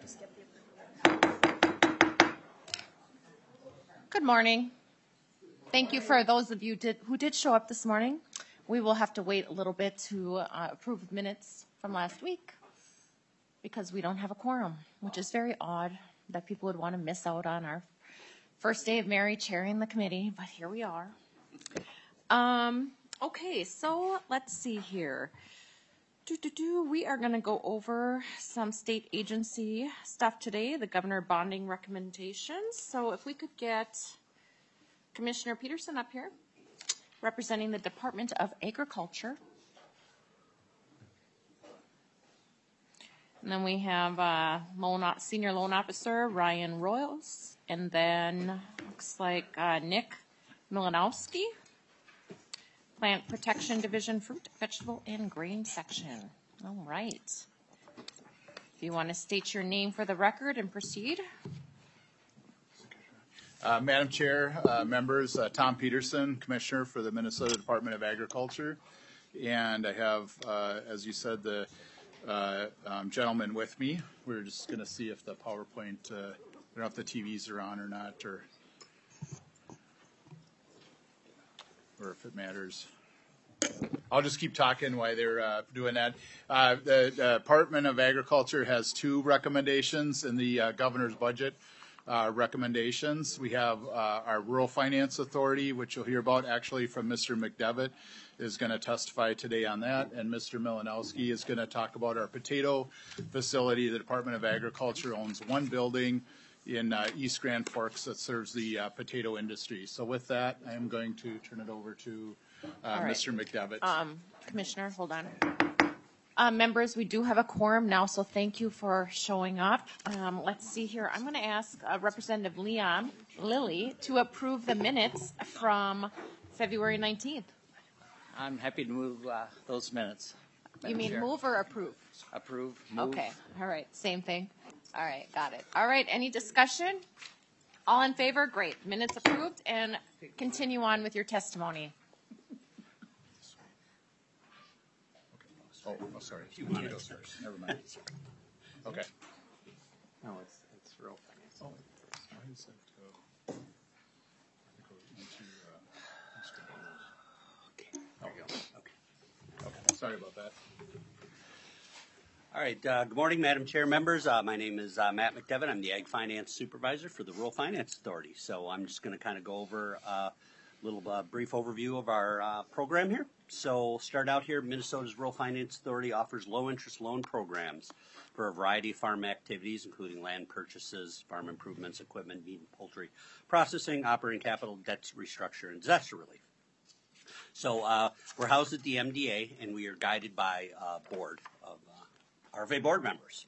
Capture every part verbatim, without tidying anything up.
Good morning. Thank you for those of you did, who did show up this morning. We will have to wait a little bit to uh, approve minutes from last week because we don't have a quorum, which is very odd that people would want to miss out on our first day of Mary chairing the committee, but here we are. Um, okay, so let's see here. Do, do, do. We are going to go over some state agency stuff today, the governor bonding recommendations. So if we could get Commissioner Peterson up here, representing the Department of Agriculture. And then we have uh, loan, Senior Loan Officer Ryan Royals, and then looks like uh, Nick Milanowski, Plant Protection Division, Fruit, Vegetable, and Grain Section. All right. If you want to state your name for the record and proceed. Uh, Madam Chair, uh, members, uh, Tom Peterson, Commissioner for the Minnesota Department of Agriculture. And I have, uh, as you said, the uh, um, gentleman with me. We're just going to see if the PowerPoint, uh, I don't know if the T Vs are on or not, or or if it matters. I'll just keep talking while they're uh, doing that. Uh, the, the Department of Agriculture has two recommendations in the uh, governor's budget uh, recommendations. We have uh, our Rural Finance Authority, which you'll hear about actually from Mister McDevitt, is going to testify today on that, and Mister Milanowski is going to talk about our potato facility. The Department of Agriculture owns one building in uh, East Grand Forks that serves the uh, potato industry. So with that, I am going to turn it over to uh, right. Mister McDevitt. Um, Commissioner, hold on. Uh, members, we do have a quorum now, so thank you for showing up. Um, let's see here. I'm going to ask uh, Representative Leon Lilly to approve the minutes from February nineteenth. I'm happy to move uh, those minutes. You mean Chair. Move or approve? Approve. Move. Okay. All right. Same thing. All right. Got it. All right. Any discussion? All in favor? Great. Minutes approved. And continue on with your testimony. Oh, oh sorry. You want to go first? Never mind. Okay. No, it's it's real finance. Oh, why is that? Uh, go into, uh, okay. There you go. Okay. Okay. Sorry about that. All right. Uh, good morning, Madam Chair, members. Uh, my name is uh, Matt McDevitt. I'm the Ag Finance Supervisor for the Rural Finance Authority. So I'm just going to kind of go over a little uh, brief overview of our uh, program here. So start out here, Minnesota's Rural Finance Authority offers low-interest loan programs for a variety of farm activities, including land purchases, farm improvements, equipment, meat and poultry processing, operating capital, debt restructure, and disaster relief. So uh, we're housed at the M D A, and we are guided by a board of uh, R F A board members.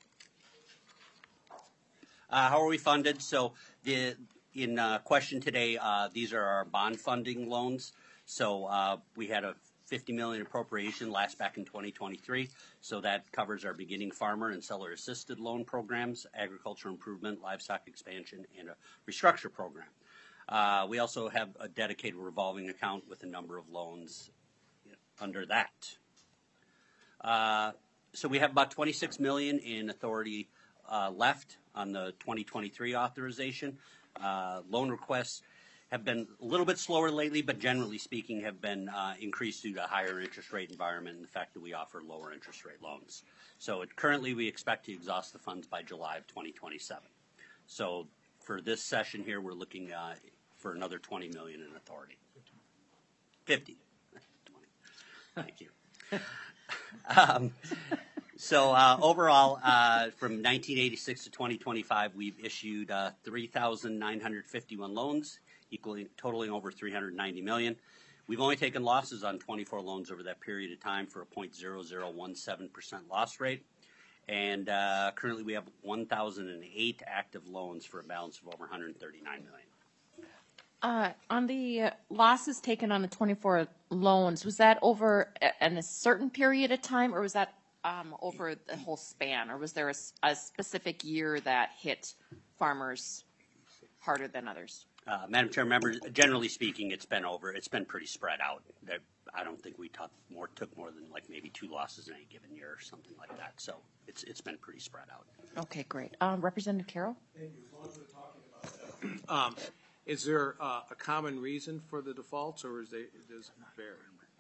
Uh, how are we funded? So the in uh, question today, uh, these are our bond funding loans. So uh, we had a fifty million dollars appropriation last back in twenty twenty-three. So that covers our beginning farmer and seller assisted loan programs, agriculture improvement, livestock expansion, and a restructure program. Uh, we also have a dedicated revolving account with a number of loans under that. Uh, so we have about twenty-six million dollars in authority uh, left on the twenty twenty-three authorization. Uh, loan requests have been a little bit slower lately, but generally speaking have been uh, increased due to higher interest rate environment and the fact that we offer lower interest rate loans. So it, currently we expect to exhaust the funds by July of twenty twenty-seven. So for this session here, we're looking uh, for another twenty million dollars in authority. fifty. Thank you. um, so uh, overall, uh, from nineteen eighty-six to twenty twenty-five, we've issued uh, three thousand nine hundred fifty-one loans, equaling totaling over three hundred ninety million dollars. We've only taken losses on twenty-four loans over that period of time for a zero point zero zero one seven percent loss rate. And uh, currently we have one thousand eight active loans for a balance of over one hundred thirty-nine million dollars. Uh, on the uh, losses taken on the twenty-four loans, was that over a, in a certain period of time, or was that um, over the whole span, or was there a, a specific year that hit farmers harder than others? Uh, Madam Chair, members, generally speaking, it's been over. It's been pretty spread out. There, I don't think we took more, took more than like maybe two losses in any given year or something like that. So it's, it's been pretty spread out. Okay, great. Um, Representative Carroll? Thank you. As long as we're talking about that. Um, is there uh, a common reason for the defaults, or is they, does it vary?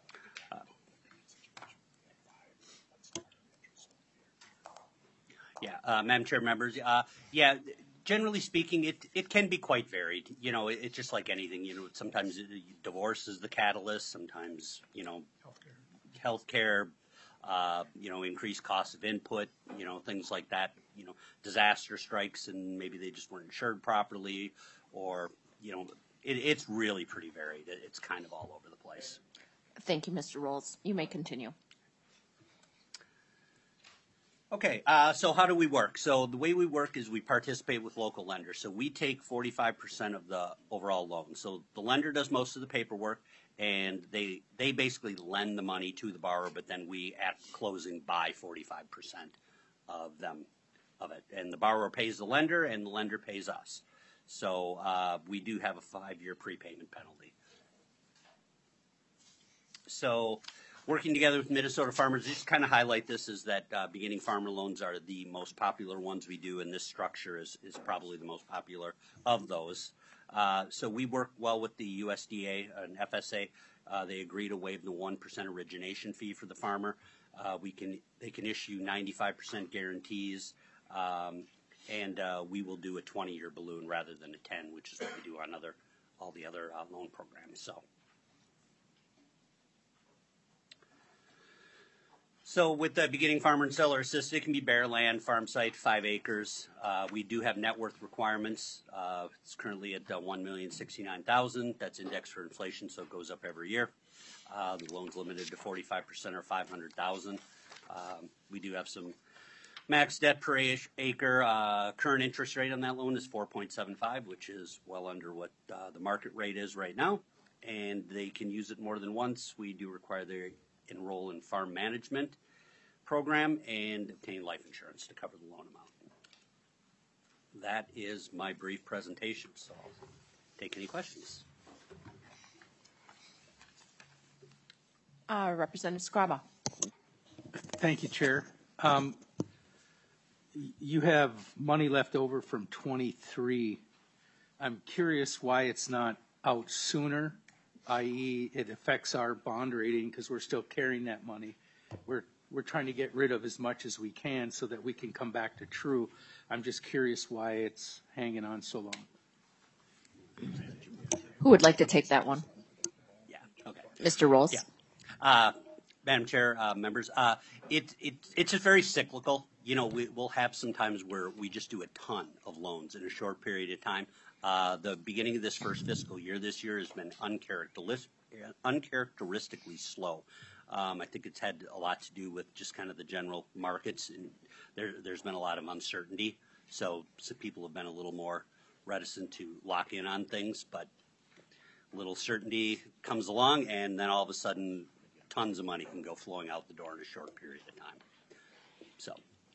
Yeah, uh, Madam Chair, members, uh, yeah, generally speaking, it, it can be quite varied. You know, it, it's just like anything, you know, sometimes it, divorce is the catalyst, sometimes, you know, healthcare, uh, you know, increased cost of input, you know, things like that, you know, disaster strikes and maybe they just weren't insured properly, or, you know, it, it's really pretty varied. It, it's kind of all over the place. Thank you, Mister Rolls. You may continue. Okay, uh, so how do we work? So the way we work is we participate with local lenders. So we take forty-five percent of the overall loan. So the lender does most of the paperwork, and they they basically lend the money to the borrower, but then we at closing buy forty-five percent of them of it, and the borrower pays the lender, and the lender pays us. So uh, we do have a five-year prepayment penalty. So working together with Minnesota farmers, just kind of highlight this is that uh, beginning farmer loans are the most popular ones we do, and this structure is, is probably the most popular of those. Uh, so we work well with the U S D A and F S A. Uh, they agree to waive the one percent origination fee for the farmer. Uh, we can they can issue ninety-five percent guarantees, um, and uh, we will do a twenty-year balloon rather than a ten, which is what we do on other all the other uh, loan programs. So. So with the beginning farmer and seller assisted, it can be bare land, farm site, five acres. Uh, we do have net worth requirements. Uh, it's currently at uh, one million sixty-nine thousand. That's indexed for inflation, so it goes up every year. Uh, the loan's limited to forty-five percent or five hundred thousand. Um, we do have some max debt per acre. Uh, current interest rate on that loan is four point seven five, which is well under what uh, the market rate is right now. And they can use it more than once. We do require they enroll in farm management program and obtain life insurance to cover the loan amount. That is my brief presentation, so I'll take any questions. Uh, Representative Scraba. Thank you, Chair. Um, you have money left over from twenty-three. I'm curious why it's not out sooner, that is it affects our bond rating because we're still carrying that money. We're, we're trying to get rid of as much as we can so that we can come back to true. I'm just curious why it's hanging on so long. Who would like to take that one? Yeah, okay. Mister Rolls? Yeah. Uh, Madam Chair, uh, members, uh, it, it, it's just very cyclical. You know, we, we'll have some times where we just do a ton of loans in a short period of time. Uh, the beginning of this first fiscal year this year has been uncharacteristic, uncharacteristically slow. Um, I think it's had a lot to do with just kind of the general markets, and there, there's been a lot of uncertainty. So, so people have been a little more reticent to lock in on things, but a little certainty comes along, and then all of a sudden, tons of money can go flowing out the door in a short period of time. So,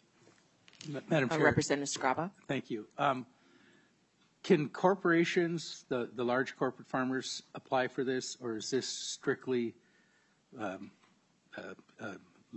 Madam Uh, Chair. Representative Scraba. Thank you. Um, can corporations, the, the large corporate farmers, apply for this, or is this strictly um, uh, uh,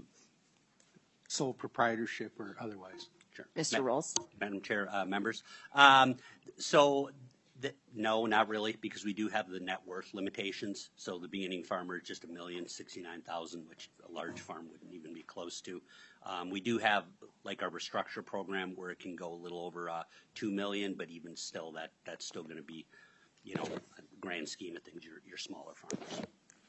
sole proprietorship or otherwise? sure. Mister Ma- Rolls? Madam Chair, uh, members. Um, so, the, no, not really, because we do have the net worth limitations. So the beginning farmer is just a million sixty-nine thousand, which a large farm wouldn't even be close to. Um, we do have like our restructure program where it can go a little over uh, two million, but even still, that that's still going to be, you know, a grand scheme of things, your your smaller farmers.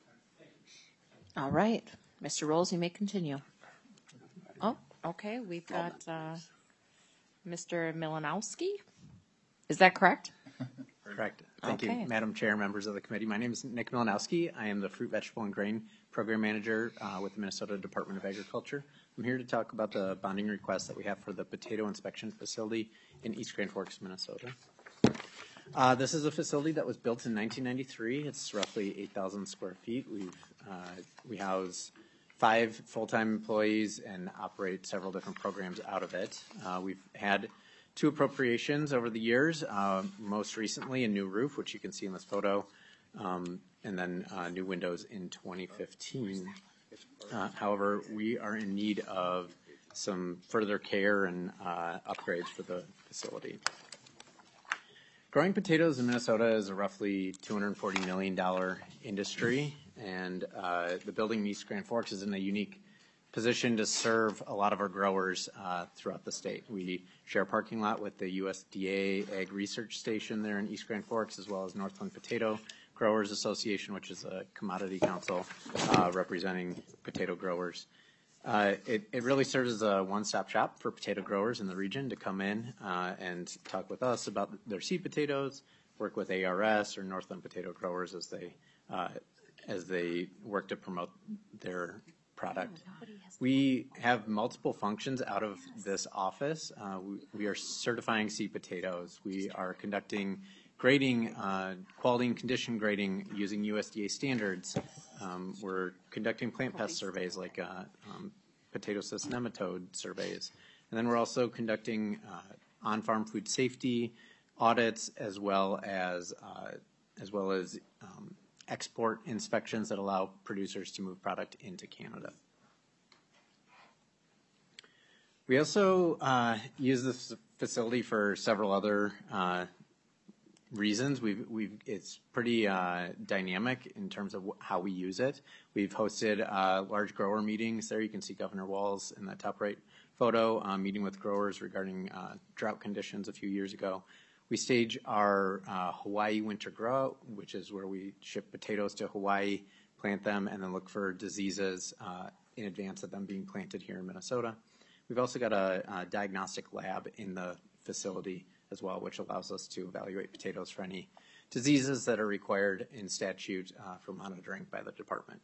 All right. Mister Rolls, you may continue. Oh, okay. We've got uh, Mister Milanowski. Is that correct? Correct. Thank Okay. you, Madam Chair, members of the committee. My name is Nick Milanowski. I am the Fruit, Vegetable, and Grain Program Manager uh, with the Minnesota Department of Agriculture. I'm here to talk about the bonding request that we have for the potato inspection facility in East Grand Forks, Minnesota. Uh, this is a facility that was built in nineteen ninety-three. It's roughly eight thousand square feet. We've, uh, we house five full-time employees and operate several different programs out of it. Uh, we've had two appropriations over the years, uh, most recently a new roof, which you can see in this photo, um, and then uh, new windows in twenty fifteen. Uh, however, we are in need of some further care and uh, upgrades for the facility. Growing potatoes in Minnesota is a roughly two hundred forty million dollars industry, and uh, the building in East Grand Forks is in a unique position to serve a lot of our growers uh, throughout the state. We share a parking lot with the U S D A Ag Research Station there in East Grand Forks, as well as Northland Potato Growers Association, which is a commodity council uh, representing potato growers. Uh, it, it really serves as a one-stop shop for potato growers in the region to come in uh, and talk with us about their seed potatoes, work with A R S or Northland Potato Growers as they uh, as they work to promote their product. We have multiple functions out of this office. Uh, we, we are certifying seed potatoes. We are conducting grading, uh, quality and condition grading using U S D A standards. Um, we're conducting plant pest surveys like uh, um, potato cyst nematode surveys. And then we're also conducting uh, on-farm food safety audits as well as, uh, as, well as um, export inspections that allow producers to move product into Canada. We also uh, use this facility for several other uh, reasons. We've, we've, it's pretty uh, dynamic in terms of wh- how we use it. We've hosted uh, large grower meetings there. You can see Governor Walz in that top right photo, uh, meeting with growers regarding uh, drought conditions a few years ago. We stage our uh, Hawaii winter grow, which is where we ship potatoes to Hawaii, plant them, and then look for diseases uh, in advance of them being planted here in Minnesota. We've also got a, a diagnostic lab in the facility as well, which allows us to evaluate potatoes for any diseases that are required in statute uh, for monitoring by the department.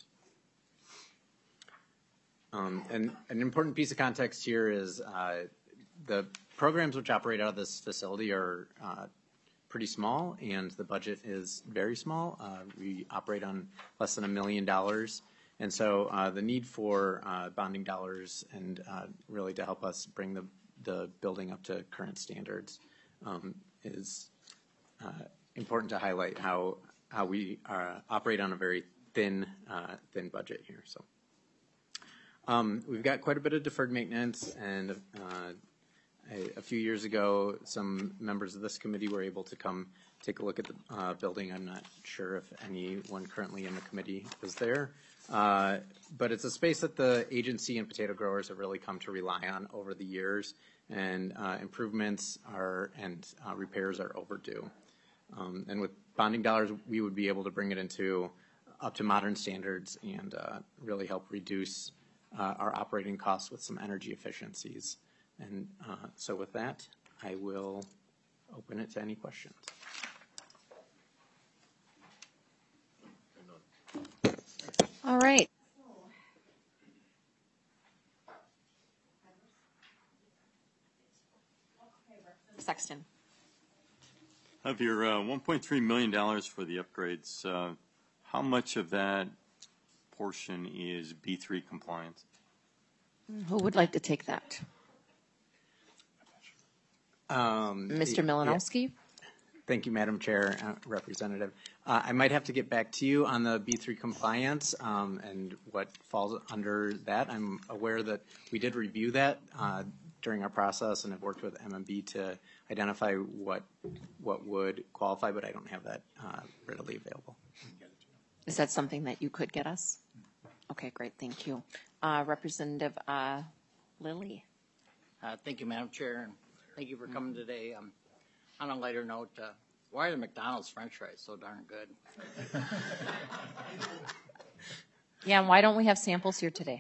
Um, and an important piece of context here is uh, the programs which operate out of this facility are uh, pretty small, and the budget is very small. Uh, we operate on less than a million dollars. And so uh, the need for uh, bonding dollars and uh, really to help us bring the, the building up to current standards um, is uh, important to highlight how how we uh, operate on a very thin uh, thin budget here. So um, we've got quite a bit of deferred maintenance, and uh, a, a few years ago, some members of this committee were able to come take a look at the uh, building. I'm not sure if anyone currently in the committee was there. Uh, but it's a space that the agency and potato growers have really come to rely on over the years, and uh, improvements are and uh, repairs are overdue. Um, and with bonding dollars, we would be able to bring it into up to modern standards and uh, really help reduce uh, our operating costs with some energy efficiencies. And uh, so with that, I will open it to any questions. All right. Sexton. Of your uh, one point three million dollars for the upgrades, uh, how much of that portion is B three compliance? Who would like to take that? Um, Mister Milanowski? Thank you, Madam Chair, uh, Representative. Uh, I might have to get back to you on the B three compliance um, and what falls under that. I'm aware that we did review that uh, during our process and have worked with M M B to identify what what would qualify, but I don't have that uh, readily available. Is that something that you could get us? Okay, great, thank you. Uh, Representative uh, Lilly. Uh, thank you, Madam Chair, and thank you for coming today. Um, on a lighter note, uh, why are the McDonald's French fries so darn good? Yeah, and why don't we have samples here today?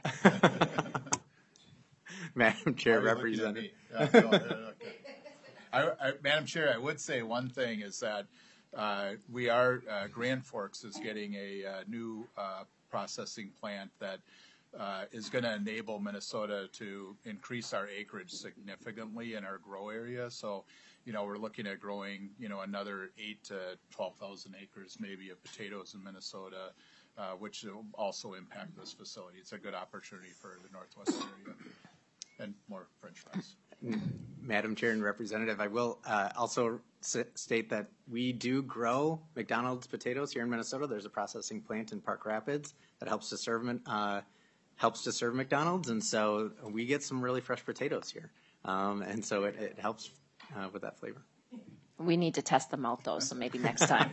Madam Chair, Why are you looking at Representative. me? Uh, no, no, okay. I, I, Madam Chair, I would say one thing is that uh, we are, uh, Grand Forks is getting a uh, new uh, processing plant that uh, is going to enable Minnesota to increase our acreage significantly in our grow area. So, you know, we're looking at growing, you know, another eight to twelve thousand acres maybe of potatoes in Minnesota, uh, which will also impact this facility. It's a good opportunity for the Northwest area. And more French fries. Madam Chair and Representative, I will uh, also s- state that we do grow McDonald's potatoes here in Minnesota. There's a processing plant in Park Rapids that helps to serve uh, helps to serve McDonald's, and so we get some really fresh potatoes here, um, and so it, it helps uh, with that flavor. We need to test them out though, so maybe next time.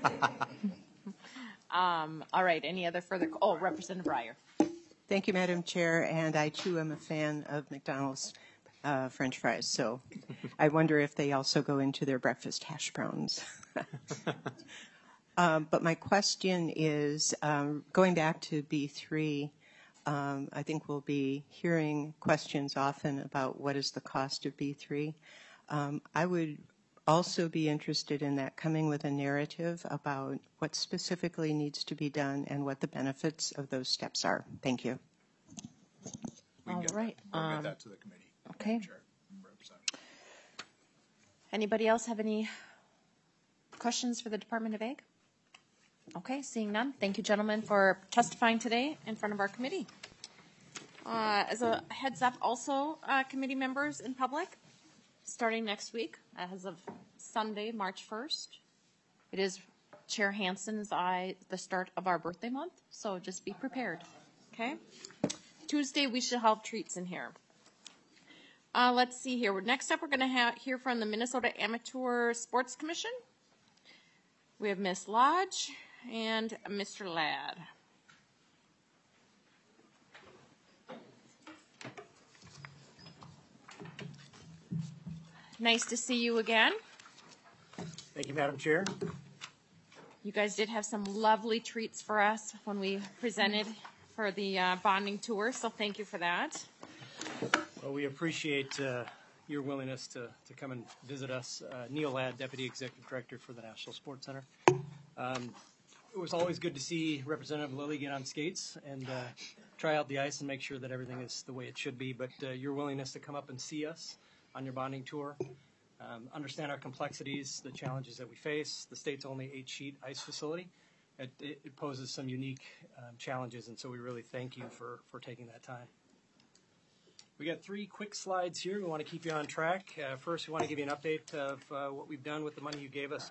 um, all right. Any other further? Oh, Representative Breyer. Thank you, Madam Chair, and I too am a fan of McDonald's uh, French fries. So I wonder if they also go into their breakfast hash browns. um, but my question is, um, going back to B three, um, I think we'll be hearing questions often about what is the cost of B three. Um, I would also be interested in that, coming with a narrative about what specifically needs to be done and what the benefits of those steps are. Thank you. We can All get right. that. We'll Um, get that to the committee. okay. Chair, Representative. Anybody else have any questions for the Department of Ag? Okay, seeing none. Thank you, gentlemen, for testifying today in front of our committee. Uh, as a heads up, also, uh, committee members in public, starting next week, as of Sunday, March first, it is Chair Hansen's I the start of our birthday month, so just be prepared. Okay. Tuesday, we should have treats in here. Uh, let's see here. Next up, we're going to ha- hear from the Minnesota Amateur Sports Commission. We have Miss Lodge and Mister Ladd. Nice to see you again. Thank you, Madam Chair. You guys did have some lovely treats for us when we presented for the uh, bonding tour, so thank you for that. Well, we appreciate uh, your willingness to, to come and visit us. Uh, Neil Ladd, Deputy Executive Director for the National Sports Center. Um, it was always good to see Representative Lilly get on skates and uh, try out the ice and make sure that everything is the way it should be, but uh, your willingness to come up and see us on your bonding tour, um, understand our complexities, the challenges that we face. The state's only eight-sheet ice facility. It, it, it poses some unique um, challenges, and so we really thank you for, for taking that time. We got three quick slides here. We want to keep you on track. Uh, first, we want to give you an update of uh, what we've done with the money you gave us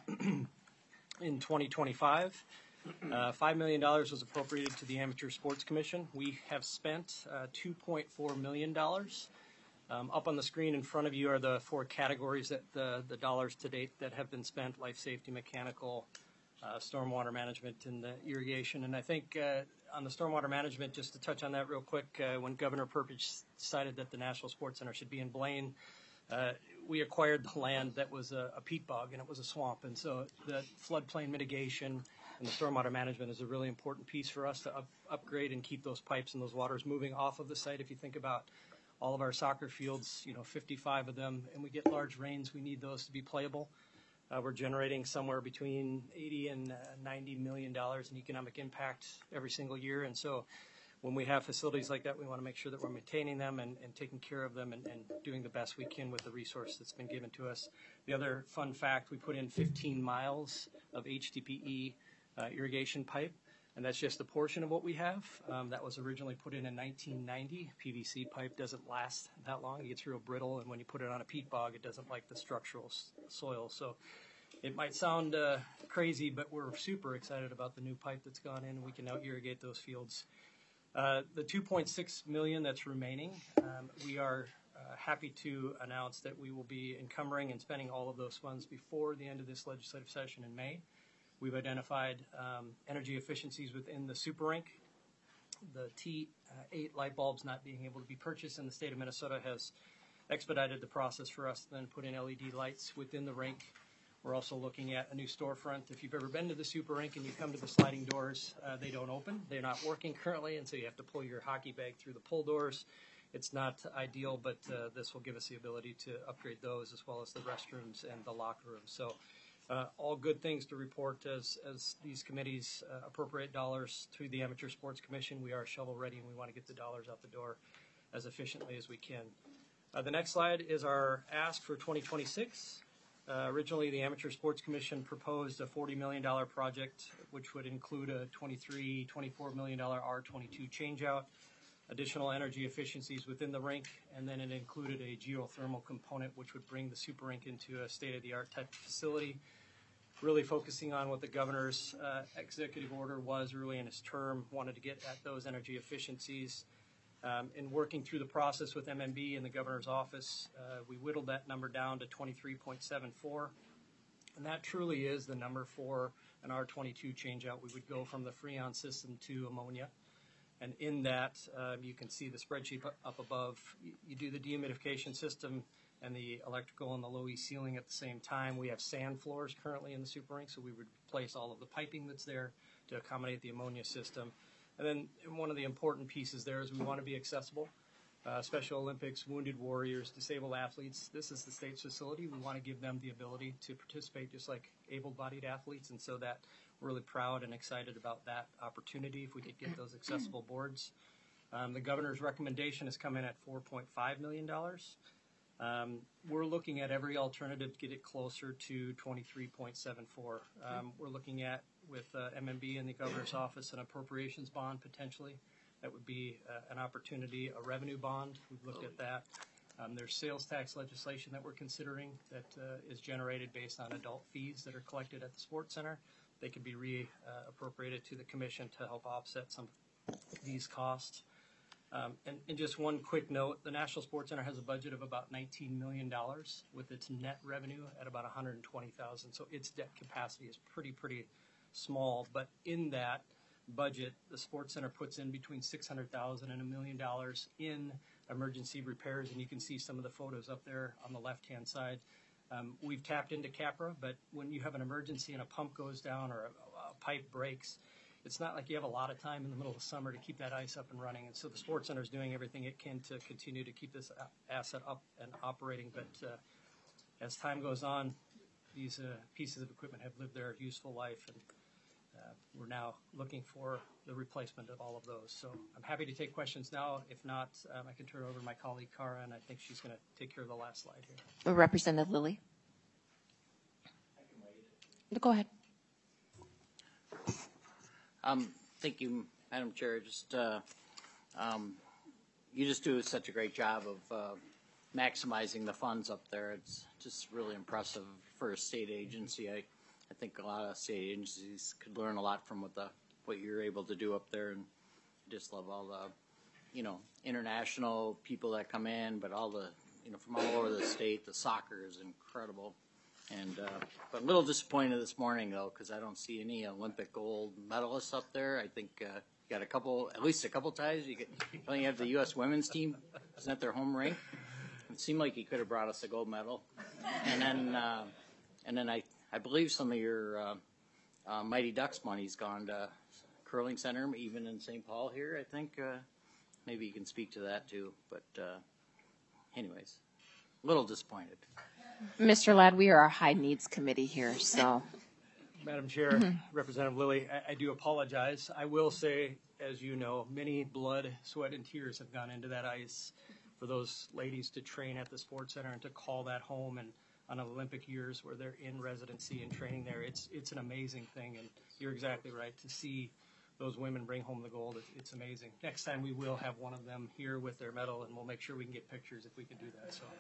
in twenty twenty-five. Uh, five million dollars was appropriated to the Amateur Sports Commission. We have spent uh, two point four million dollars. Um, up on the screen in front of you are the four categories that the, the dollars to date that have been spent: life safety, mechanical, uh, stormwater management, and the irrigation. And I think uh, on the stormwater management, just to touch on that real quick, uh, when Governor Perpich decided that the National Sports Center should be in Blaine, uh, we acquired the land that was a, a peat bog, and it was a swamp. And so the floodplain mitigation and the stormwater management is a really important piece for us to up, upgrade and keep those pipes and those waters moving off of the site. If you think about all of our soccer fields, you know, fifty-five of them, and we get large rains, we need those to be playable. Uh, we're generating somewhere between eighty and uh, ninety million dollars in economic impact every single year. And so when we have facilities like that, we want to make sure that we're maintaining them and, and taking care of them and, and doing the best we can with the resource that's been given to us. The other fun fact, we put in fifteen miles of H D P E uh, irrigation pipe. And that's just a portion of what we have. Um, that was originally put in in nineteen ninety. P V C pipe doesn't last that long. It gets real brittle, and when you put it on a peat bog, it doesn't like the structural s- soil. So it might sound uh, crazy, but we're super excited about the new pipe that's gone in, and we can now irrigate those fields. Uh, the two point six million dollars that's remaining, um, we are uh, happy to announce that we will be encumbering and spending all of those funds before the end of this legislative session in May. We've identified um, energy efficiencies within the super rink. The T eight light bulbs not being able to be purchased in the state of Minnesota has expedited the process for us to then put in L E D lights within the rink. We're also looking at a new storefront. If you've ever been to the super rink and you come to the sliding doors, uh, they don't open. They're not working currently, and so you have to pull your hockey bag through the pull doors. It's not ideal, but uh, this will give us the ability to upgrade those as well as the restrooms and the locker rooms. So Uh, all good things to report as, as these committees uh, appropriate dollars to the Amateur Sports Commission. We are shovel ready, and we want to get the dollars out the door as efficiently as we can. Uh, the next slide is our ask for twenty twenty-six. Uh, originally, the Amateur Sports Commission proposed a forty million dollars project, which would include a twenty-three, twenty-four million dollars R twenty-two changeout. additional energy efficiencies within the rink, and then it included a geothermal component, which would bring the super rink into a state-of-the-art type of facility, really focusing on what the governor's uh, executive order was early in his term, wanted to get at those energy efficiencies. Um, in working through the process with M M B and the governor's office, uh, we whittled that number down to twenty-three point seven four, and that truly is the number for an R twenty-two changeout. We would go from the Freon system to ammonia. And in that, uh, you can see the spreadsheet up above. You, you do the dehumidification system and the electrical and the low E ceiling at the same time. We have sand floors currently in the super rink, so we would replace all of the piping that's there to accommodate the ammonia system. And then one of the important pieces there is we want to be accessible. Uh, Special Olympics, wounded warriors, disabled athletes. This is the state's facility. We want to give them the ability to participate just like able-bodied athletes, and so that we're really proud and excited about that opportunity if we could get those accessible boards. Um, the governor's recommendation has come in at four point five million dollars. Um, we're looking at every alternative to get it closer to twenty-three point seven four. Um, we're looking at, with uh, M M B and the governor's office, an appropriations bond potentially. That would be uh, an opportunity, a revenue bond. We've looked at that. Um, there's sales tax legislation that we're considering that uh, is generated based on adult fees that are collected at the Sports Center. They could be re-appropriated uh, to the commission to help offset some of these costs. Um, and, and just one quick note, the National Sports Center has a budget of about nineteen million dollars with its net revenue at about one hundred twenty thousand dollars. So its debt capacity is pretty, pretty small. But in that budget, the Sports Center puts in between six hundred thousand dollars and a million dollars in emergency repairs. And you can see some of the photos up there on the left-hand side. Um, we've tapped into CAPRA, but when you have an emergency and a pump goes down or a, a pipe breaks, it's not like you have a lot of time in the middle of the summer to keep that ice up and running. And so the Sports Center is doing everything it can to continue to keep this asset up and operating. But uh, as time goes on, these uh, pieces of equipment have lived their useful life, and uh, we're now looking for the replacement of all of those. So I'm happy to take questions now. If not, um, I can turn it over to my colleague, Cara, and I think she's going to take care of the last slide here. Representative Lilly. Go ahead. Um, thank you, Madam Chair. Just uh, um, you just do such a great job of uh, maximizing the funds up there. It's just really impressive for a state agency. I, I think a lot of state agencies could learn a lot from what the what you're able to do up there, and just love all the, you know, international people that come in, but all the, you know, from all over the state. The soccer is incredible. And uh, but a little disappointed this morning though, because I don't see any Olympic gold medalists up there. I think uh, you got a couple, at least a couple ties. You, get, you only have the U S women's team. Isn't that their home rink? It seemed like he could have brought us a gold medal. And then, uh, and then I, I believe some of your uh, uh, Mighty Ducks money's gone to curling center, even in Saint Paul here. I think uh, maybe you can speak to that too. But uh, anyways, a little disappointed. Mister Ladd, we are a high needs committee here, so. Madam Chair, mm-hmm. Representative Lilly, I, I do apologize. I will say, as you know, many blood, sweat, and tears have gone into that ice for those ladies to train at the Sports Center and to call that home, and on Olympic years where they're in residency and training there. It's it's an amazing thing, and you're exactly right. To see those women bring home the gold, it, it's amazing. Next time we will have one of them here with their medal, and we'll make sure we can get pictures if we can do that. So.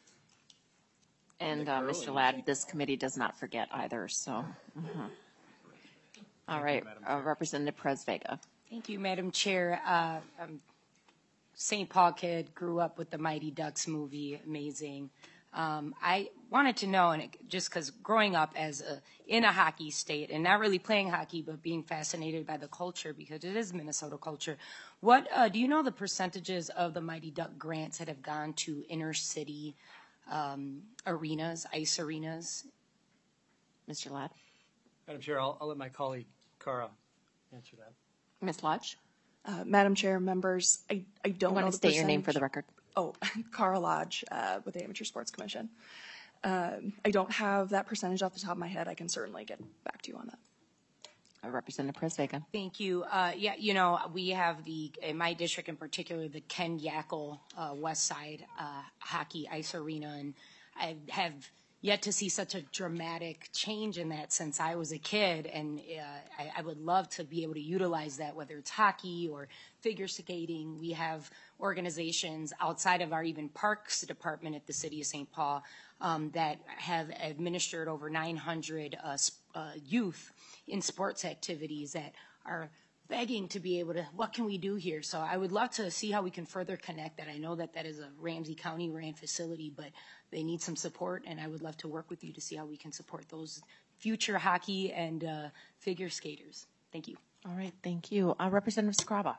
And uh, Mister Ladd, this committee does not forget either. So, mm-hmm. All right, uh, Representative Perez Vega. Thank you, Madam Chair. Uh, I'm Saint Paul kid, grew up with the Mighty Ducks movie, amazing. Um, I wanted to know, and it, just because growing up as a, in a hockey state and not really playing hockey, but being fascinated by the culture because it is Minnesota culture. What uh, do you know the percentages of the Mighty Duck grants that have gone to inner city Um, arenas, ice arenas? Mister Ladd. Madam Chair, I'll, I'll let my colleague Cara answer that. Miz Lodge. Uh, Madam Chair, members, I, I don't know want to the state percentage. your name for the record. Oh, Cara Lodge uh, with the Amateur Sports Commission. Um, I don't have that percentage off the top of my head. I can certainly get back to you on that. Uh, Representative Perez Vega. Thank you. Uh, yeah, you know, we have the, in my district in particular, the Ken Yackel uh, West Side uh, Hockey Ice Arena, and I have yet to see such a dramatic change in that since I was a kid, and uh, I, I would love to be able to utilize that, whether it's hockey or figure skating. We have organizations outside of our even parks department at the city of Saint Paul um, that have administered over nine hundred uh, uh, youth in sports activities that are begging to be able to, what can we do here? So I would love to see how we can further connect that. I know that that is a Ramsey County ran facility, but they need some support, and I would love to work with you to see how we can support those future hockey and uh, figure skaters. Thank you. All right, thank you. Uh, Representative Scraba.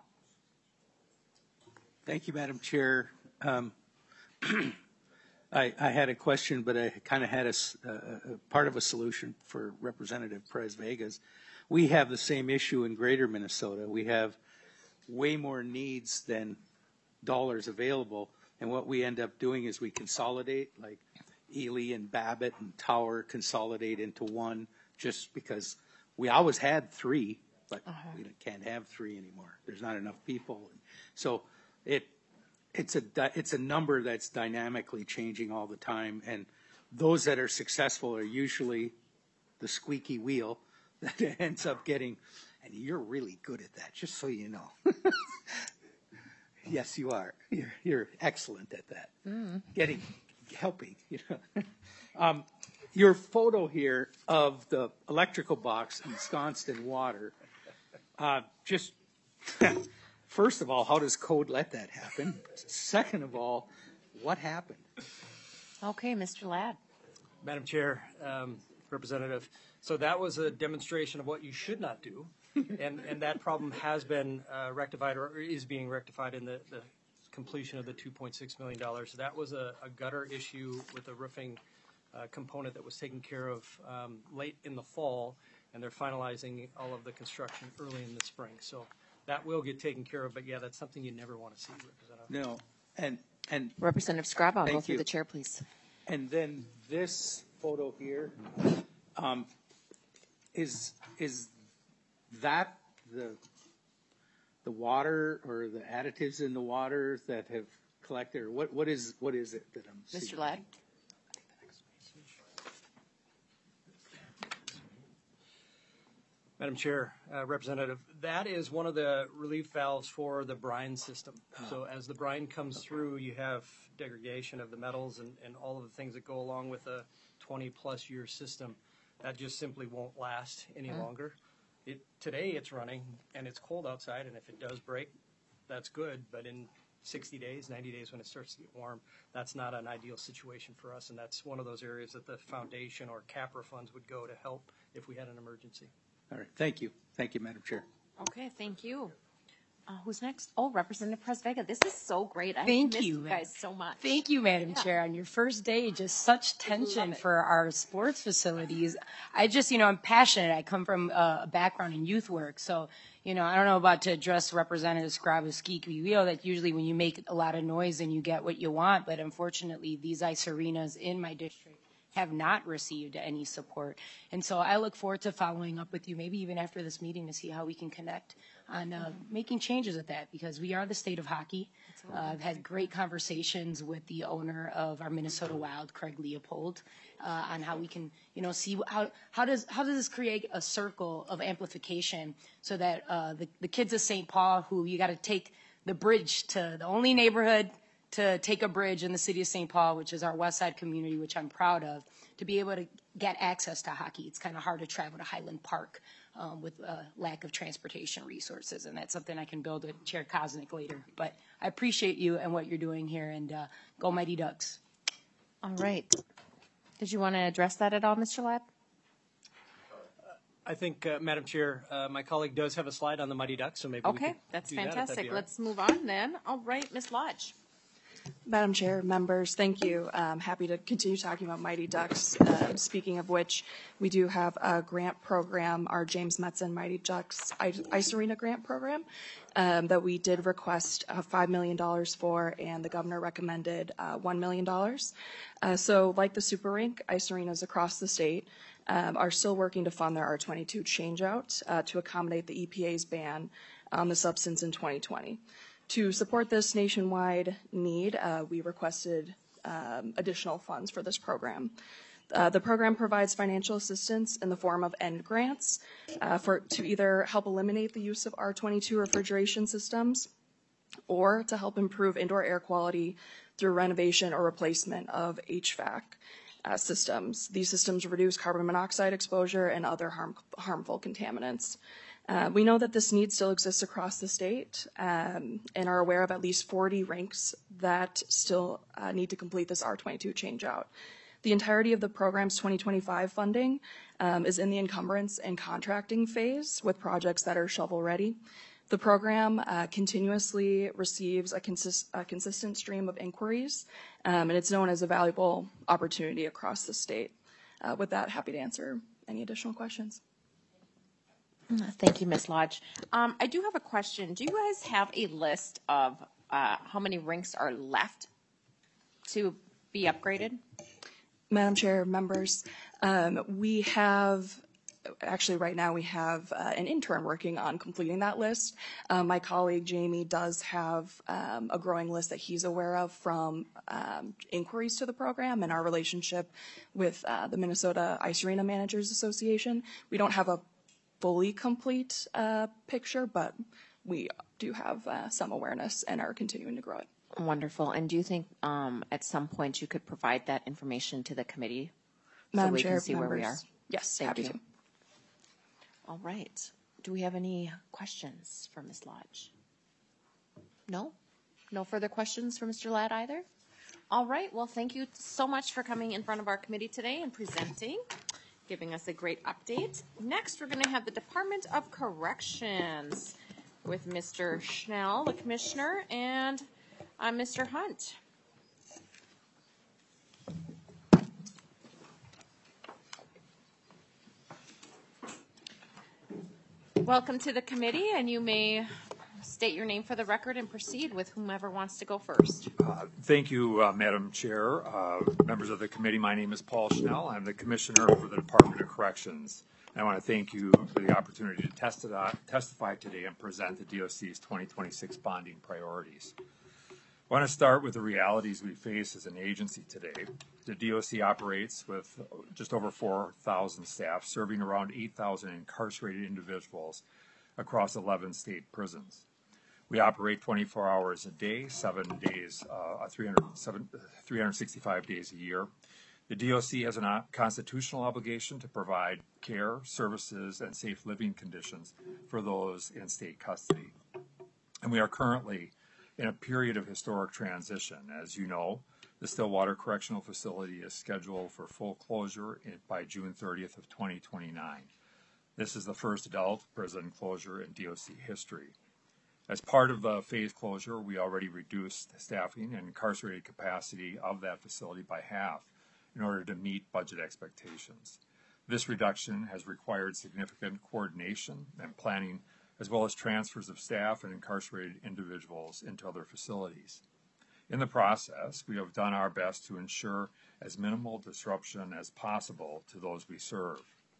Thank you, Madam Chair. Um, I, I had a question, but I kind of had a, s- a- a part of a solution for Representative Perez Vegas. We have the same issue in greater Minnesota. We have way more needs than dollars available. And what we end up doing is we consolidate, like Ely and Babbitt and Tower consolidate into one just because we always had three, but we can't have three anymore. There's not enough people. So it it's a di- it's a number that's dynamically changing all the time. And those that are successful are usually the squeaky wheel that ends up getting, and you're really good at that, just so you know. Yes, you are. You're, you're excellent at that. Mm. Getting, helping, you know. um, your photo here of the electrical box ensconced in water, uh, just, first of all, how does code let that happen? Second of all, what happened? Okay, Mister Ladd. Madam Chair, um, Representative, so that was a demonstration of what you should not do. and, and that problem has been uh, rectified or is being rectified in the, the completion of the two point six million dollars. So that was a, a gutter issue with a roofing uh, component that was taken care of um, late in the fall, and they're finalizing all of the construction early in the spring. So that will get taken care of, but yeah, that's something you never want to see, Representative. No, and, and. Representative Scraba, I'll go Thank through you. the chair, please. And then this photo here, um, is, is that the, the water or the additives in the water that have collected, or what, what is, what is it that I'm seeing? Mister Ladd. Madam Chair, uh, Representative, that is one of the relief valves for the brine system. So as the brine comes through, you have degradation of the metals and, and all of the things that go along with a twenty-plus year system. That just simply won't last any Mm. longer. It, today it's running and it's cold outside, and if it does break, that's good. But in sixty days, ninety days when it starts to get warm, that's not an ideal situation for us. And that's one of those areas that the foundation or CAPRA funds would go to help if we had an emergency. All right, thank you. Thank you, Madam Chair. Okay, thank you. Uh, who's next? Oh, Representative Perez Vega. This is so great. I Thank missed you, you guys so much. Thank you, Madam Yeah. Chair. On your first day, just such tension it. for our sports facilities. I just, you know, I'm passionate. I come from uh, a background in youth work. So, you know, I don't know about to address Representative Scrabba's squeaky wheel, that usually when you make a lot of noise and you get what you want. But unfortunately, these ice arenas in my district have not received any support. And so I look forward to following up with you, maybe even after this meeting, to see how we can connect on uh, making changes with that, because we are the state of hockey. Uh, I've had great conversations with the owner of our Minnesota Wild, Craig Leopold, uh, on how we can, you know, see how, how does how does this create a circle of amplification so that uh, the, the kids of Saint Paul, who you got to take the bridge to the only neighborhood to take a bridge in the city of Saint Paul, which is our West Side community, which I'm proud of, to be able to get access to hockey. It's kind of hard to travel to Highland Park um, with a lack of transportation resources, and that's something I can build with Chair Kosnick later. But I appreciate you and what you're doing here, and uh, go Mighty Ducks. All right. Did you want to address that at all, Mister Ladd? I think, uh, Madam Chair, uh, my colleague does have a slide on the Mighty Ducks, so maybe we Okay, could that's do that, if that'd fantastic. be all right. Let's move on then. All right, Miz Lodge. Madam Chair, members, thank you. I'm happy to continue talking about Mighty Ducks. Uh, speaking of which, we do have a grant program, our James Metzen Mighty Ducks Ice Arena Grant Program, um, that we did request uh, five million dollars for, and the governor recommended uh, one million dollars. Uh, so like the Super Rink, ice arenas across the state um, are still working to fund their R twenty-two changeout uh, to accommodate the E P A's ban on the substance in twenty twenty. To support this nationwide need, uh, we requested um, additional funds for this program. Uh, the program provides financial assistance in the form of end grants uh, for to either help eliminate the use of R twenty-two refrigeration systems or to help improve indoor air quality through renovation or replacement of H V A C uh, systems. These systems reduce carbon monoxide exposure and other harm, harmful contaminants. Uh, we know that this need still exists across the state um, and are aware of at least forty rinks that still uh, need to complete this R twenty-two changeout. The entirety of the program's twenty twenty-five funding um, is in the encumbrance and contracting phase with projects that are shovel-ready. The program uh, continuously receives a, consist- a consistent stream of inquiries, um, and it's known as a valuable opportunity across the state. Uh, with that, happy to answer any additional questions. Thank you, Miz Lodge. Um, I do have a question. Do you guys have a list of uh, how many rinks are left to be upgraded? Madam Chair, members, um, we have, actually right now we have uh, an intern working on completing that list. Uh, my colleague Jamie does have um, a growing list that he's aware of from um, inquiries to the program and our relationship with uh, the Minnesota Ice Arena Managers Association. We don't have a fully complete uh, picture, but we do have uh, some awareness and are continuing to grow it. Wonderful. And do you think um, at some point you could provide that information to the committee so Madam we Chair, can see members, where we are? Yes, Thank happy you. to. All right. Do we have any questions for Miz Lodge? No? No further questions for Mister Ladd either? All right. Well, thank you so much for coming in front of our committee today and presenting, giving us a great update. Next, we're going to have the Department of Corrections with Mister Schnell, the commissioner, and uh, Mister Hunt. Welcome to the committee, and you may state your name for the record and proceed with whomever wants to go first. Uh, thank you, uh, Madam Chair. Uh, members of the committee, my name is Paul Schnell. I'm the Commissioner for the Department of Corrections. I want to thank you for the opportunity to testify, testify today and present the D O C's twenty twenty-six bonding priorities. I want to start with the realities we face as an agency today. The D O C operates with just over four thousand staff, serving around eight thousand incarcerated individuals across eleven state prisons. We operate twenty-four hours a day, seven days, uh, three hundred sixty-five days a year. The D O C has a constitutional obligation to provide care, services, and safe living conditions for those in state custody. And we are currently in a period of historic transition. As you know, the Stillwater Correctional Facility is scheduled for full closure by June thirtieth of twenty twenty-nine. This is the first adult prison closure in D O C history. As part of the phase closure, we already reduced staffing and incarcerated capacity of that facility by half in order to meet budget expectations. This reduction has required significant coordination and planning, as well as transfers of staff and incarcerated individuals into other facilities. In the process, we have done our best to ensure as minimal disruption as possible to those we serve.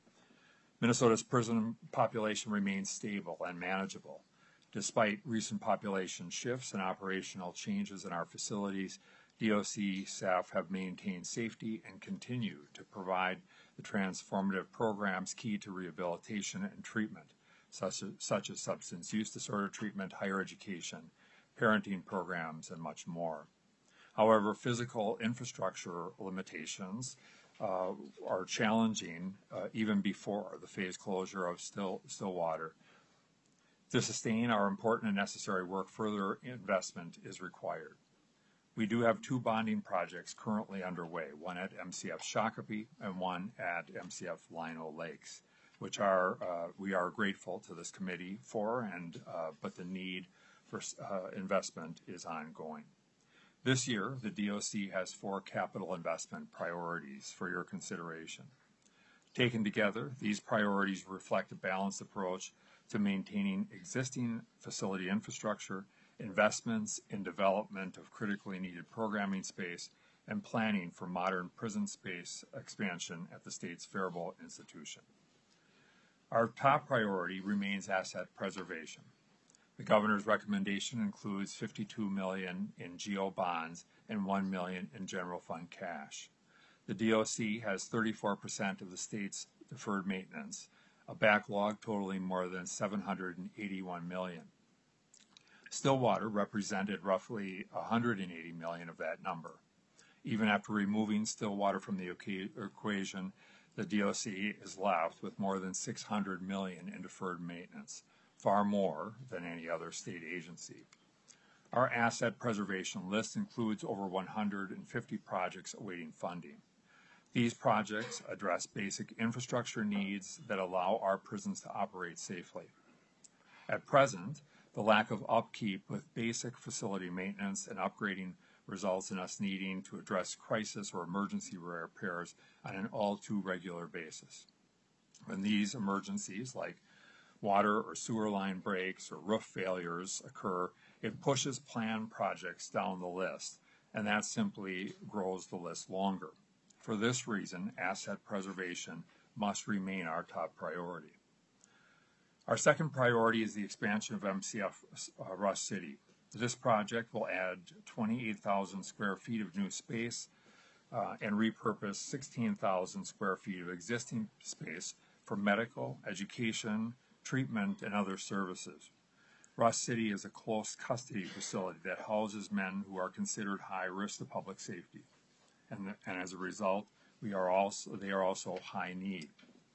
Minnesota's prison population remains stable and manageable. Despite recent population shifts and operational changes in our facilities, D O C staff have maintained safety and continue to provide the transformative programs key to rehabilitation and treatment, such as, such as substance use disorder treatment, higher education, parenting programs, and much more. However, physical infrastructure limitations uh, are challenging uh, even before the phase closure of Still, Stillwater. To sustain our important and necessary work, further investment is required. We do have two bonding projects currently underway, one at M C F Shakopee and one at M C F Lino Lakes, which are uh, we are grateful to this committee for, and uh, but the need for uh, investment is ongoing. This year, the D O C has four capital investment priorities for your consideration. Taken together, these priorities reflect a balanced approach to maintaining existing facility infrastructure, investments in development of critically needed programming space, and planning for modern prison space expansion at the state's Faribault Institution. Our top priority remains asset preservation. The governor's recommendation includes fifty-two million dollars in G O bonds and one million dollars in general fund cash. The D O C has thirty-four percent of the state's deferred maintenance, a backlog totaling more than seven hundred eighty-one million dollars. Stillwater represented roughly one hundred eighty million dollars of that number. Even after removing Stillwater from the equation, the D O C is left with more than six hundred million dollars in deferred maintenance, far more than any other state agency. Our asset preservation list includes over one hundred fifty projects awaiting funding. These projects address basic infrastructure needs that allow our prisons to operate safely. At present, the lack of upkeep with basic facility maintenance and upgrading results in us needing to address crisis or emergency repairs on an all too regular basis. When these emergencies, like water or sewer line breaks or roof failures, occur, it pushes planned projects down the list, and that simply grows the list longer. For this reason, asset preservation must remain our top priority. Our second priority is the expansion of M C F uh, Rush City. This project will add twenty-eight thousand square feet of new space uh, and repurpose sixteen thousand square feet of existing space for medical, education, treatment, and other services. Rush City is a close custody facility that houses men who are considered high risk to public safety, and, and as a result, we are also they are also high need.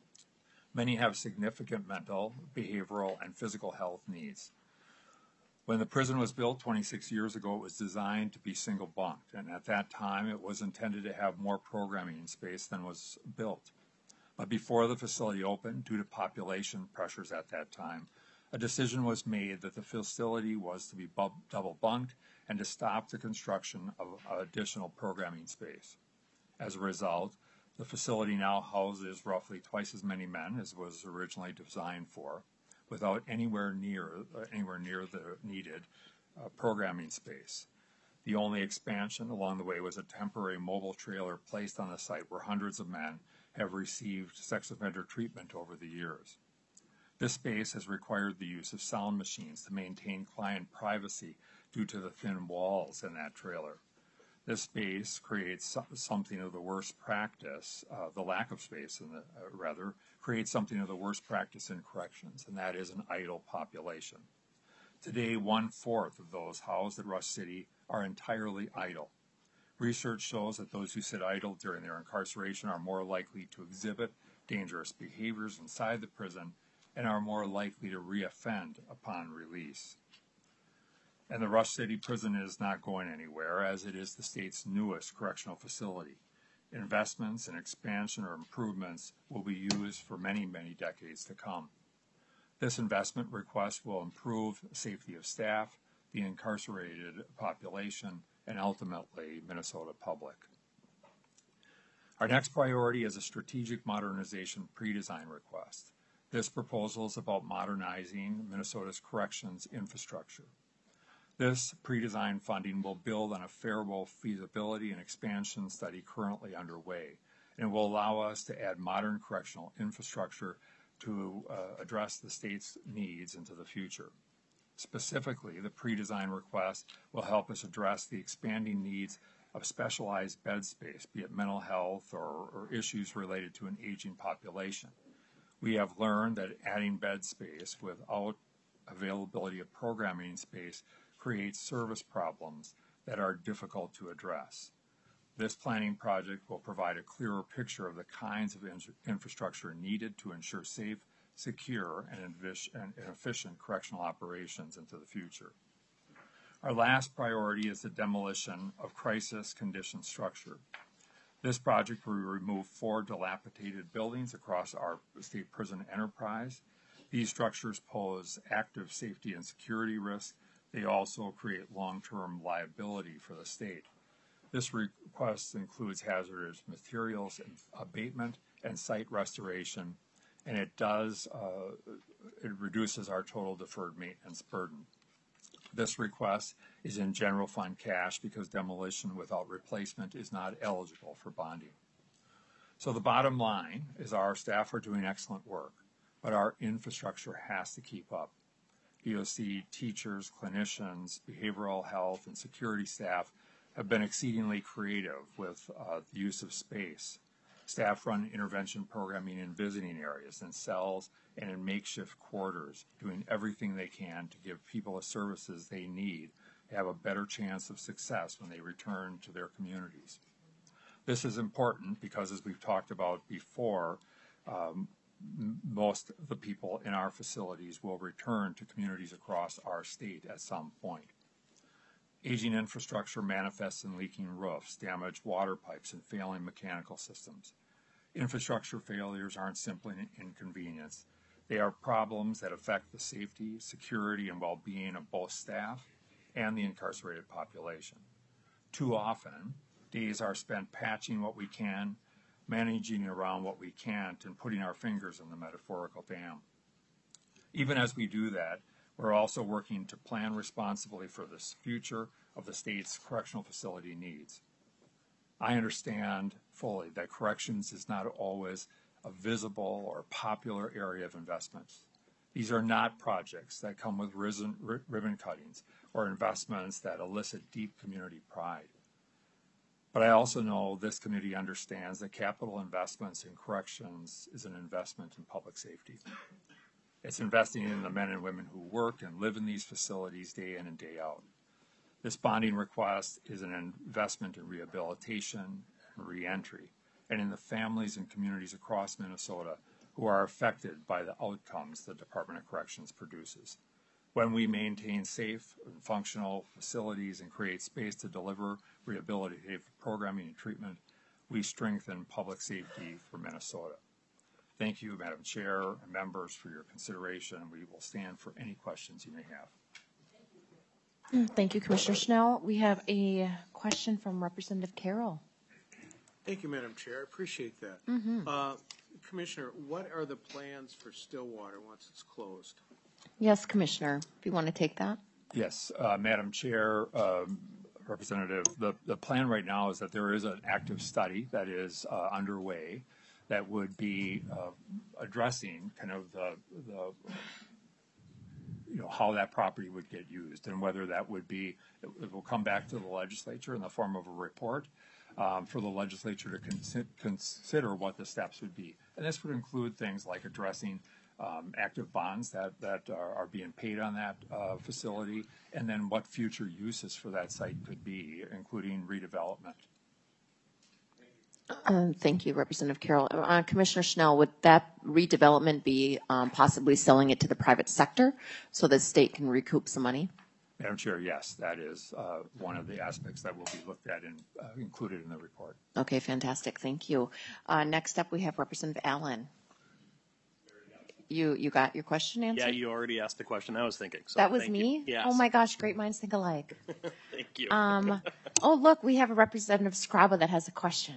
Many have significant mental, behavioral, and physical health needs. When the prison was built twenty-six years ago, it was designed to be single bunked, and at that time it was intended to have more programming space than was built. But before the facility opened, due to population pressures at that time, a decision was made that the facility was to be bu- double bunked and to stop the construction of additional programming space. As a result, the facility now houses roughly twice as many men as was originally designed for, without anywhere near uh, anywhere near the needed uh, programming space. The only expansion along the way was a temporary mobile trailer placed on the site where hundreds of men have received sex offender treatment over the years. This space has required the use of sound machines to maintain client privacy due to the thin walls in that trailer. This space creates something of the worst practice, uh, the lack of space, in the, uh, rather, creates something of the worst practice in corrections, and that is an idle population. Today, one-fourth of those housed at Rush City are entirely idle. Research shows that those who sit idle during their incarceration are more likely to exhibit dangerous behaviors inside the prison and are more likely to reoffend upon release. And the Rush City Prison is not going anywhere, as it is the state's newest correctional facility. Investments and expansion or improvements will be used for many, many decades to come. This investment request will improve safety of staff, the incarcerated population, and ultimately Minnesota public. Our next priority is a strategic modernization pre-design request. This proposal is about modernizing Minnesota's corrections infrastructure. This pre-design funding will build on a favorable feasibility and expansion study currently underway, and will allow us to add modern correctional infrastructure to uh, address the state's needs into the future. Specifically, the pre-design request will help us address the expanding needs of specialized bed space, be it mental health or, or issues related to an aging population. We have learned that adding bed space without availability of programming space creates service problems that are difficult to address. This planning project will provide a clearer picture of the kinds of in- infrastructure needed to ensure safe, secure, and, envis- and efficient correctional operations into the future. Our last priority is the demolition of crisis condition structure. This project will remove four dilapidated buildings across our state prison enterprise. These structures pose active safety and security risks. They also create long-term liability for the state. This request includes hazardous materials and abatement and site restoration, and it does, uh, it reduces our total deferred maintenance burden. This request is in general fund cash because demolition without replacement is not eligible for bonding. So the bottom line is our staff are doing excellent work, but our infrastructure has to keep up. D O C teachers, clinicians, behavioral health, and security staff have been exceedingly creative with uh, the use of space. Staff run intervention programming in visiting areas, in cells, and in makeshift quarters, doing everything they can to give people the services they need to have a better chance of success when they return to their communities. This is important because, as we've talked about before, um, m- most of the people in our facilities will return to communities across our state at some point. Aging infrastructure manifests in leaking roofs, damaged water pipes, and failing mechanical systems. Infrastructure failures aren't simply an inconvenience. They are problems that affect the safety, security, and well-being of both staff and the incarcerated population. Too often, days are spent patching what we can, managing around what we can't, and putting our fingers in the metaphorical dam. Even as we do that, we're also working to plan responsibly for the future of the state's correctional facility needs. I understand fully that corrections is not always a visible or popular area of investment. These are not projects that come with risen, ri- ribbon cuttings or investments that elicit deep community pride. But I also know this committee understands that capital investments in corrections is an investment in public safety. It's investing in the men and women who work and live in these facilities day in and day out. This bonding request is an investment in rehabilitation and reentry, and in the families and communities across Minnesota who are affected by the outcomes the Department of Corrections produces. When we maintain safe and functional facilities and create space to deliver rehabilitative programming and treatment, we strengthen public safety for Minnesota. Thank you, Madam Chair and members, for your consideration. We will stand for any questions you may have. Thank you, Commissioner Schnell. We have a question from Representative Carroll. Thank you, Madam Chair. I appreciate that. Mm-hmm. Uh, Commissioner, what are the plans for Stillwater once it's closed? Yes, Commissioner, if you want to take that. Yes, uh, Madam Chair, um, Representative, the, the plan right now is that there is an active study that is uh, underway that would be uh, addressing kind of the, the, you know, how that property would get used and whether that would be, it, it will come back to the legislature in the form of a report um, for the legislature to con- consider what the steps would be. And this would include things like addressing um, active bonds that, that are, are being paid on that uh, facility, and then what future uses for that site could be, including redevelopment. Um, thank you, Representative Carroll. Uh, Commissioner Schnell, would that redevelopment be um, possibly selling it to the private sector so the state can recoup some money? Madam Chair, yes, that is uh, one of the aspects that will be looked at and uh, included in the report. Okay, fantastic. Thank you. Uh, next up, we have Representative Allen. You you got your question answered? Yeah, you already asked the question I was thinking. So that was thank me? You. Yes. Oh my gosh, great minds think alike. Thank you. Um, oh, look, we have a Representative Scraba that has a question.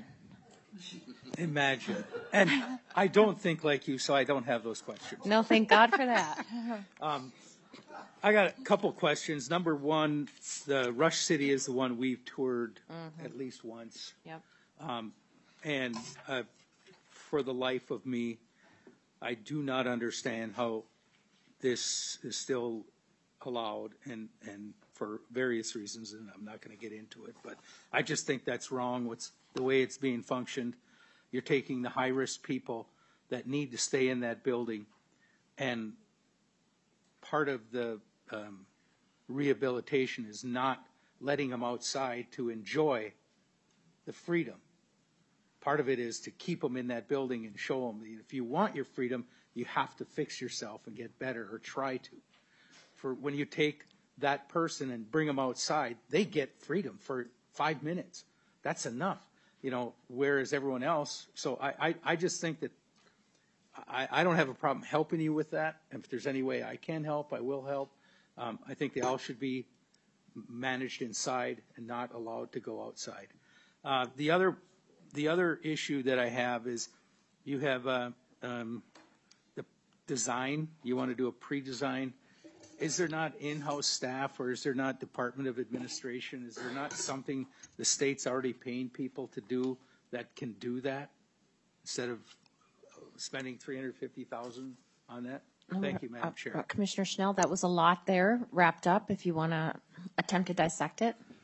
Imagine. And I don't think like you, so I don't have those questions. No, thank God for that. um, I got a couple questions. Number one, the Rush City is the one we've toured mm-hmm. at least once. Yep. Um, and uh, for the life of me, I do not understand how this is still allowed, and, and for various reasons, and I'm not going to get into it, but I just think that's wrong. What's the way it's being functioned. You're taking the high-risk people that need to stay in that building, and part of the um, rehabilitation is not letting them outside to enjoy the freedom. Part of it is to keep them in that building and show them that if you want your freedom, you have to fix yourself and get better, or try to. For when you take that person and bring them outside, they get freedom for five minutes. That's enough, you know, whereas everyone else. So I, I, I just think that I, I don't have a problem helping you with that. If there's any way I can help, I will help. Um, I think they all should be managed inside and not allowed to go outside. Uh, the other The other issue that I have is you have uh, um, the design. You want to do a pre-design. Is there not in-house staff, or is there not Department of Administration? Is there not something the state's already paying people to do that can do that instead of spending three hundred fifty thousand dollars on that? Thank you, Madam uh, Chair. Uh, Commissioner Schnell, that was a lot there wrapped up. If you want to attempt to dissect it.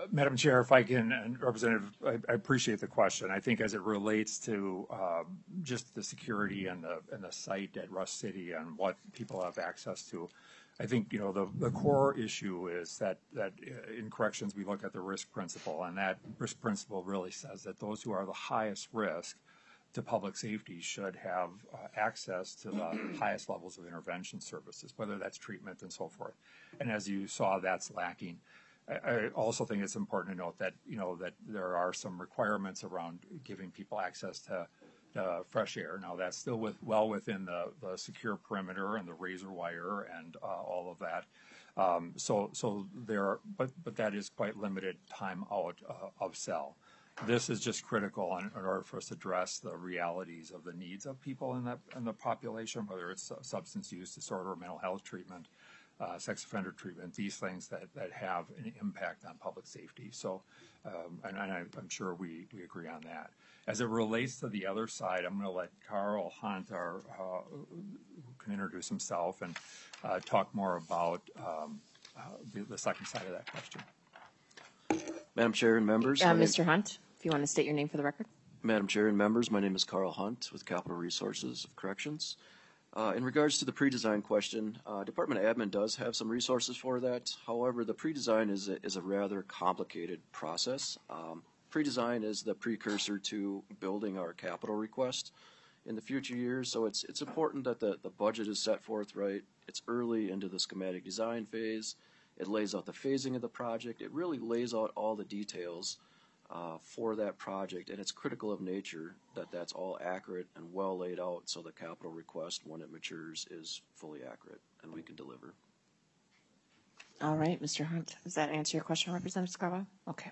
Madam Chair, if I can, and Representative, I, I appreciate the question. I think as it relates to uh, just the security and the and the site at Rush City and what people have access to, I think, you know, the, the core issue is that, that in corrections we look at the risk principle, and that risk principle really says that those who are the highest risk to public safety should have uh, access to the highest levels of intervention services, whether that's treatment and so forth. And as you saw, that's lacking. I, I also think it's important to note that, you know, that there are some requirements around giving people access to uh, fresh air. Now, that's still with, well within the, the secure perimeter and the razor wire and uh, all of that. Um, so, so there, are, but but that is quite limited time out uh, of cell. This is just critical in, in order for us to address the realities of the needs of people in that in the population, whether it's uh, substance use disorder, mental health treatment, uh, sex offender treatment, these things that, that have an impact on public safety. So, um, and, and I, I'm sure we, we agree on that. As it relates to the other side, I'm going to let Carl Hunt, our, uh, who can introduce himself and uh, talk more about um, uh, the, the second side of that question. Madam Chair and members. Uh, my name- Mister Hunt, if you want to state your name for the record. Madam Chair and members, my name is Carl Hunt with Capital Resources of Corrections. Uh, in regards to the pre-design question, uh, Department of Admin does have some resources for that. However, the pre-design is a, is a rather complicated process. Um, pre-design is the precursor to building our capital request in the future years, so it's it's important that the, the budget is set forth right. It's early into the schematic design phase. It lays out the phasing of the project. It really lays out all the details uh, for that project, and it's critical of nature that that's all accurate and well laid out so the capital request, when it matures, is fully accurate and we can deliver. All right, Mister Hunt, does that answer your question, Representative Scarborough? Okay.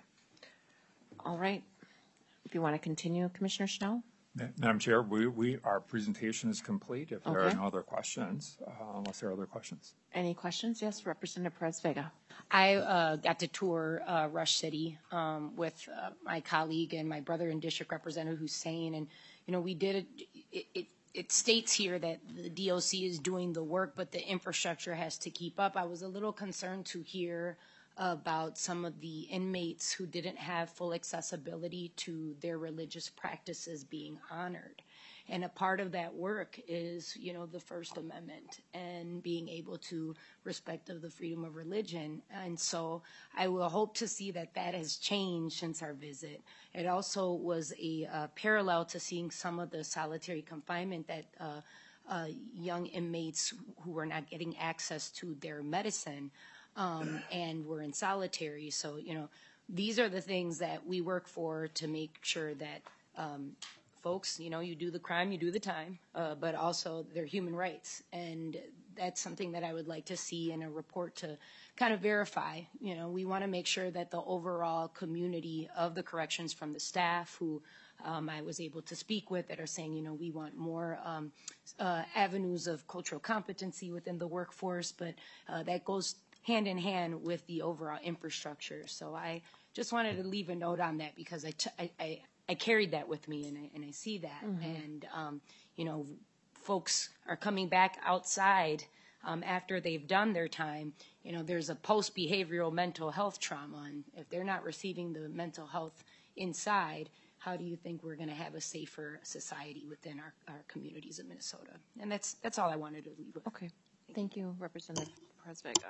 All right. If you want to continue, Commissioner Schnell? Madam Chair, we, we, our presentation is complete. If there Okay. are no other questions, uh, unless there are other questions. Any questions? Yes, Representative Perez-Vega. I uh, got to tour uh, Rush City um, with uh, my colleague and my brother and district representative Hussein, and you know we did it. It, it, it states here that the D O C is doing the work, but the infrastructure has to keep up. I was a little concerned to hear about some of the inmates who didn't have full accessibility to their religious practices being honored. And a part of that work is, you know, the First Amendment and being able to respect of the freedom of religion. And so I will hope to see that that has changed since our visit. It also was a uh, parallel to seeing some of the solitary confinement that uh, uh, young inmates who were not getting access to their medicine um, and were in solitary. So, you know, these are the things that we work for to make sure that um, folks, you know, you do the crime, you do the time, uh, but also their human rights. And that's something that I would like to see in a report to kind of verify. You know, we want to make sure that the overall community of the corrections, from the staff who um, I was able to speak with, that are saying, you know, we want more um, uh, avenues of cultural competency within the workforce, but uh, that goes hand in hand with the overall infrastructure. So I just wanted to leave a note on that because I, t- I, I I carried that with me, and I, and I see that. Mhm. And, um, you know, folks are coming back outside um, after they've done their time. You know, there's a post-behavioral mental health trauma, and if they're not receiving the mental health inside, how do you think we're going to have a safer society within our, our communities in Minnesota? And that's that's all I wanted to leave with. Okay. Thank you, Representative Perez-Vega.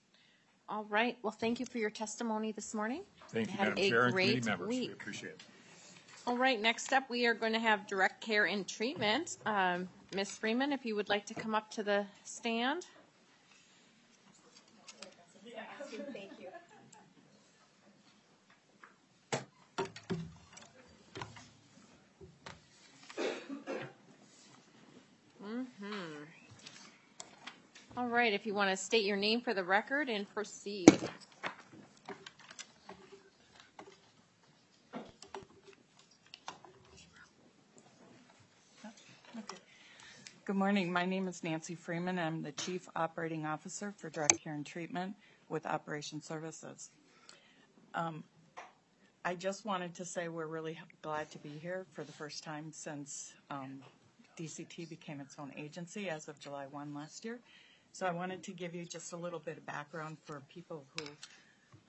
All right. Well, thank you for your testimony this morning. Thank you, Have Madam a Chair and great committee members. week. We appreciate it. All right, next up, we are going to have direct care and treatment. Um, Miz Freeman, if you would like to come up to the stand. Thank you. Mm-hmm. All right, if you want to state your name for the record and proceed. Good morning. My name is Nancy Freeman. I'm the Chief Operating Officer for Direct Care and Treatment with Operation Services. Um, I just wanted to say we're really glad to be here for the first time since um, D C T became its own agency as of July first last year. So I wanted to give you just a little bit of background for people who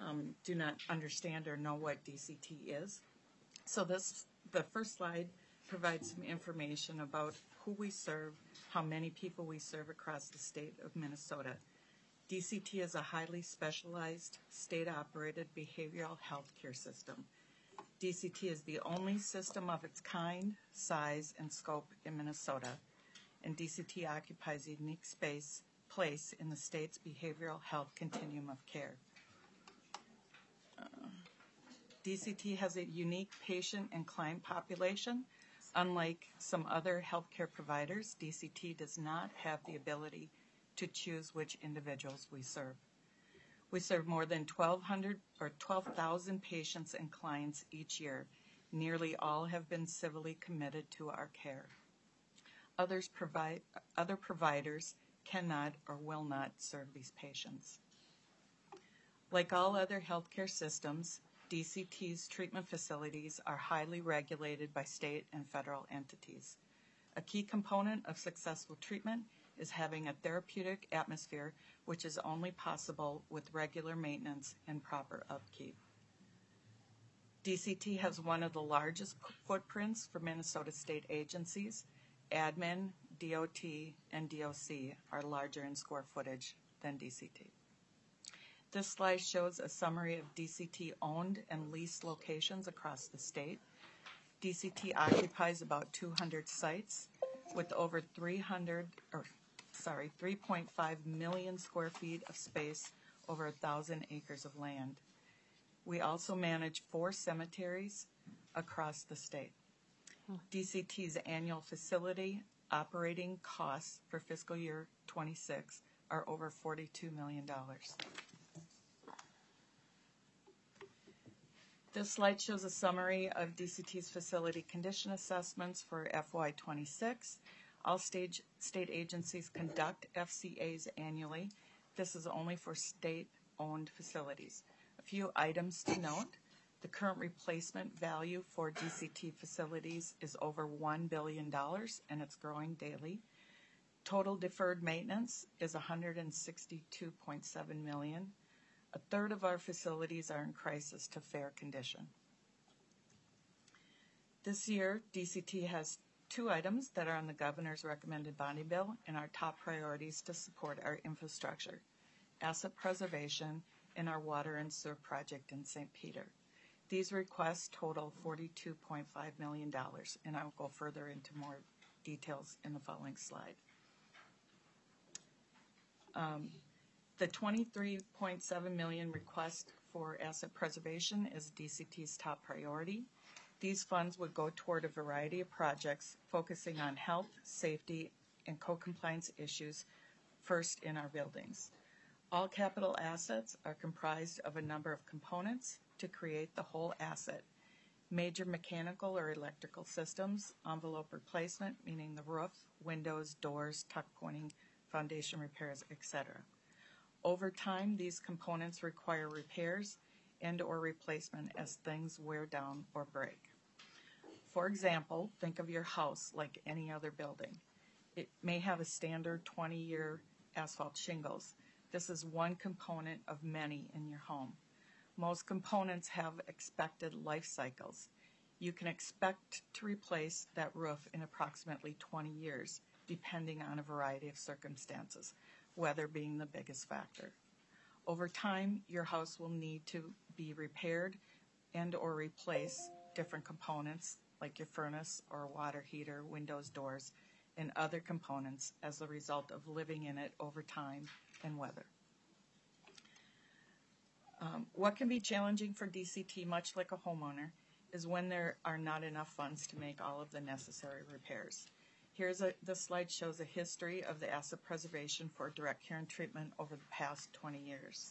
um, do not understand or know what D C T is. So this, the first slide provides some information about who we serve, how many people we serve across the state of Minnesota. D C T is a highly specialized, state-operated behavioral health care system. D C T is the only system of its kind, size, and scope in Minnesota, and D C T occupies a unique space, place in the state's behavioral health continuum of care. Uh, D C T has a unique patient and client population. Unlike some other healthcare providers, D C T does not have the ability to choose which individuals we serve. We serve more than twelve hundred or twelve thousand patients and clients each year. Nearly all have been civilly committed to our care. Others provide, other providers cannot or will not serve these patients. Like all other healthcare systems, D C T's treatment facilities are highly regulated by state and federal entities. A key component of successful treatment is having a therapeutic atmosphere, which is only possible with regular maintenance and proper upkeep. D C T has one of the largest footprints for Minnesota state agencies. Admin, D O T, and D O C are larger in square footage than D C T. This slide shows a summary of D C T-owned and leased locations across the state. D C T occupies about two hundred sites with over three hundred, or sorry, three point five million square feet of space, over a thousand acres of land. We also manage four cemeteries across the state. D C T's annual facility operating costs for fiscal year twenty-six are over forty-two million dollars. This slide shows a summary of D C T's facility condition assessments for F Y twenty-six. All state, state agencies conduct F C As annually. This is only for state-owned facilities. A few items to note. The current replacement value for D C T facilities is over one billion dollars, and it's growing daily. Total deferred maintenance is one hundred sixty-two point seven million dollars. A third of our facilities are in crisis to fair condition. This year, D C T has two items that are on the governor's recommended bonding bill and our top priorities to support our infrastructure: asset preservation and our water and sewer project in Saint Peter. These requests total forty-two point five million dollars, and I will go further into more details in the following slide. Um, the twenty-three point seven million dollars request for asset preservation is D C T's top priority. These funds would go toward a variety of projects focusing on health, safety, and co-compliance issues first in our buildings. All capital assets are comprised of a number of components to create the whole asset: major mechanical or electrical systems, envelope replacement, meaning the roof, windows, doors, tuck pointing, foundation repairs, et cetera. Over time, these components require repairs and or replacement as things wear down or break. For example, think of your house like any other building. It may have a standard twenty-year asphalt shingles. This is one component of many in your home. Most components have expected life cycles. You can expect to replace that roof in approximately twenty years, depending on a variety of circumstances, weather being the biggest factor. Over time, your house will need to be repaired and or replace different components like your furnace or water heater, windows, doors, and other components as a result of living in it over time and weather. Um, what can be challenging for D C T, much like a homeowner, is when there are not enough funds to make all of the necessary repairs. Here's a, this slide shows a history of the asset preservation for direct care and treatment over the past twenty years.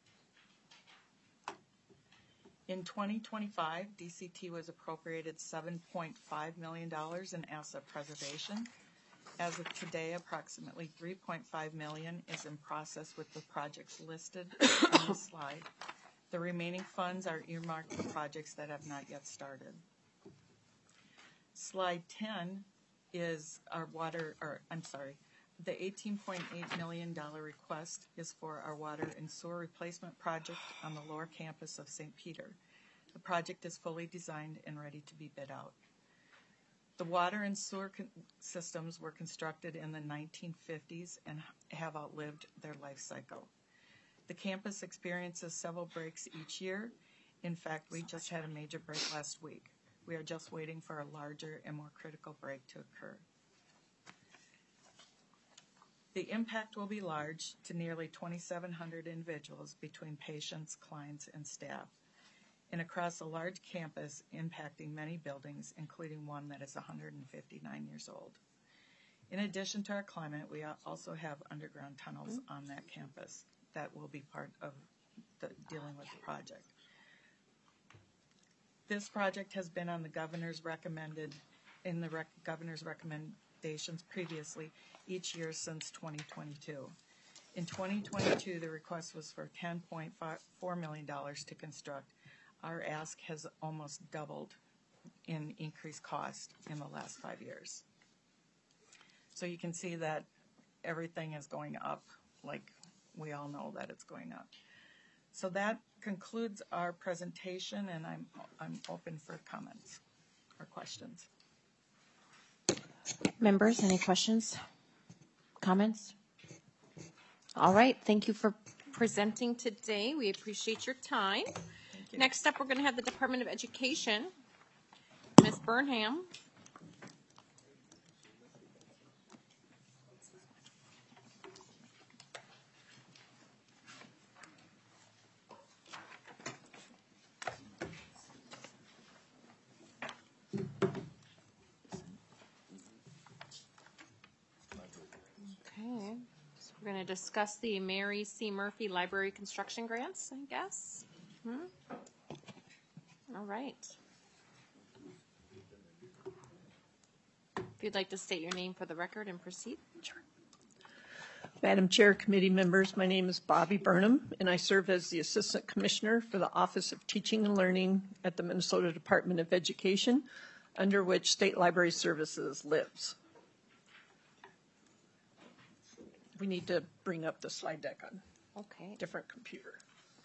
In twenty twenty-five, D C T was appropriated seven point five million dollars in asset preservation. As of today, approximately three point five million dollars is in process with the projects listed on the slide. The remaining funds are earmarked for projects that have not yet started. Slide ten is our water, or I'm sorry, The eighteen point eight million dollars request is for our water and sewer replacement project on the lower campus of Saint Peter. The project is fully designed and ready to be bid out. The water and sewer con- systems were constructed in the nineteen fifties and have outlived their life cycle. The campus experiences several breaks each year. In fact, we just had a major break last week. We are just waiting for a larger and more critical break to occur. The impact will be large to nearly twenty-seven hundred individuals between patients, clients, and staff, and across a large campus impacting many buildings, including one that is one hundred fifty-nine years old. In addition to our climate, we also have underground tunnels on that campus that will be part of the, dealing with the project. This project has been on the governor's recommended, in the rec- governor's recommendations previously each year since twenty twenty-two. In twenty twenty-two, the request was for ten point four million dollars to construct. Our ask has almost doubled in increased cost in the last five years. So you can see that everything is going up, like we all know that it's going up. So that concludes our presentation, and I'm I'm open for comments or questions. Members, any questions, comments? All right, thank you for Presenting today. We appreciate your time. Next up, we're going to have the Department of Education, Miz Burnham. Okay, so we're going to discuss the Mary C. Murphy Library Construction Grants, I guess. Hmm? All right. If you'd like to state your name for the record and proceed. Sure. Madam Chair, committee members, my name is Bobby Burnham, and I serve as the Assistant Commissioner for the Office of Teaching and Learning at the Minnesota Department of Education, under which State Library Services lives. We need to bring up the slide deck on okay. different computer.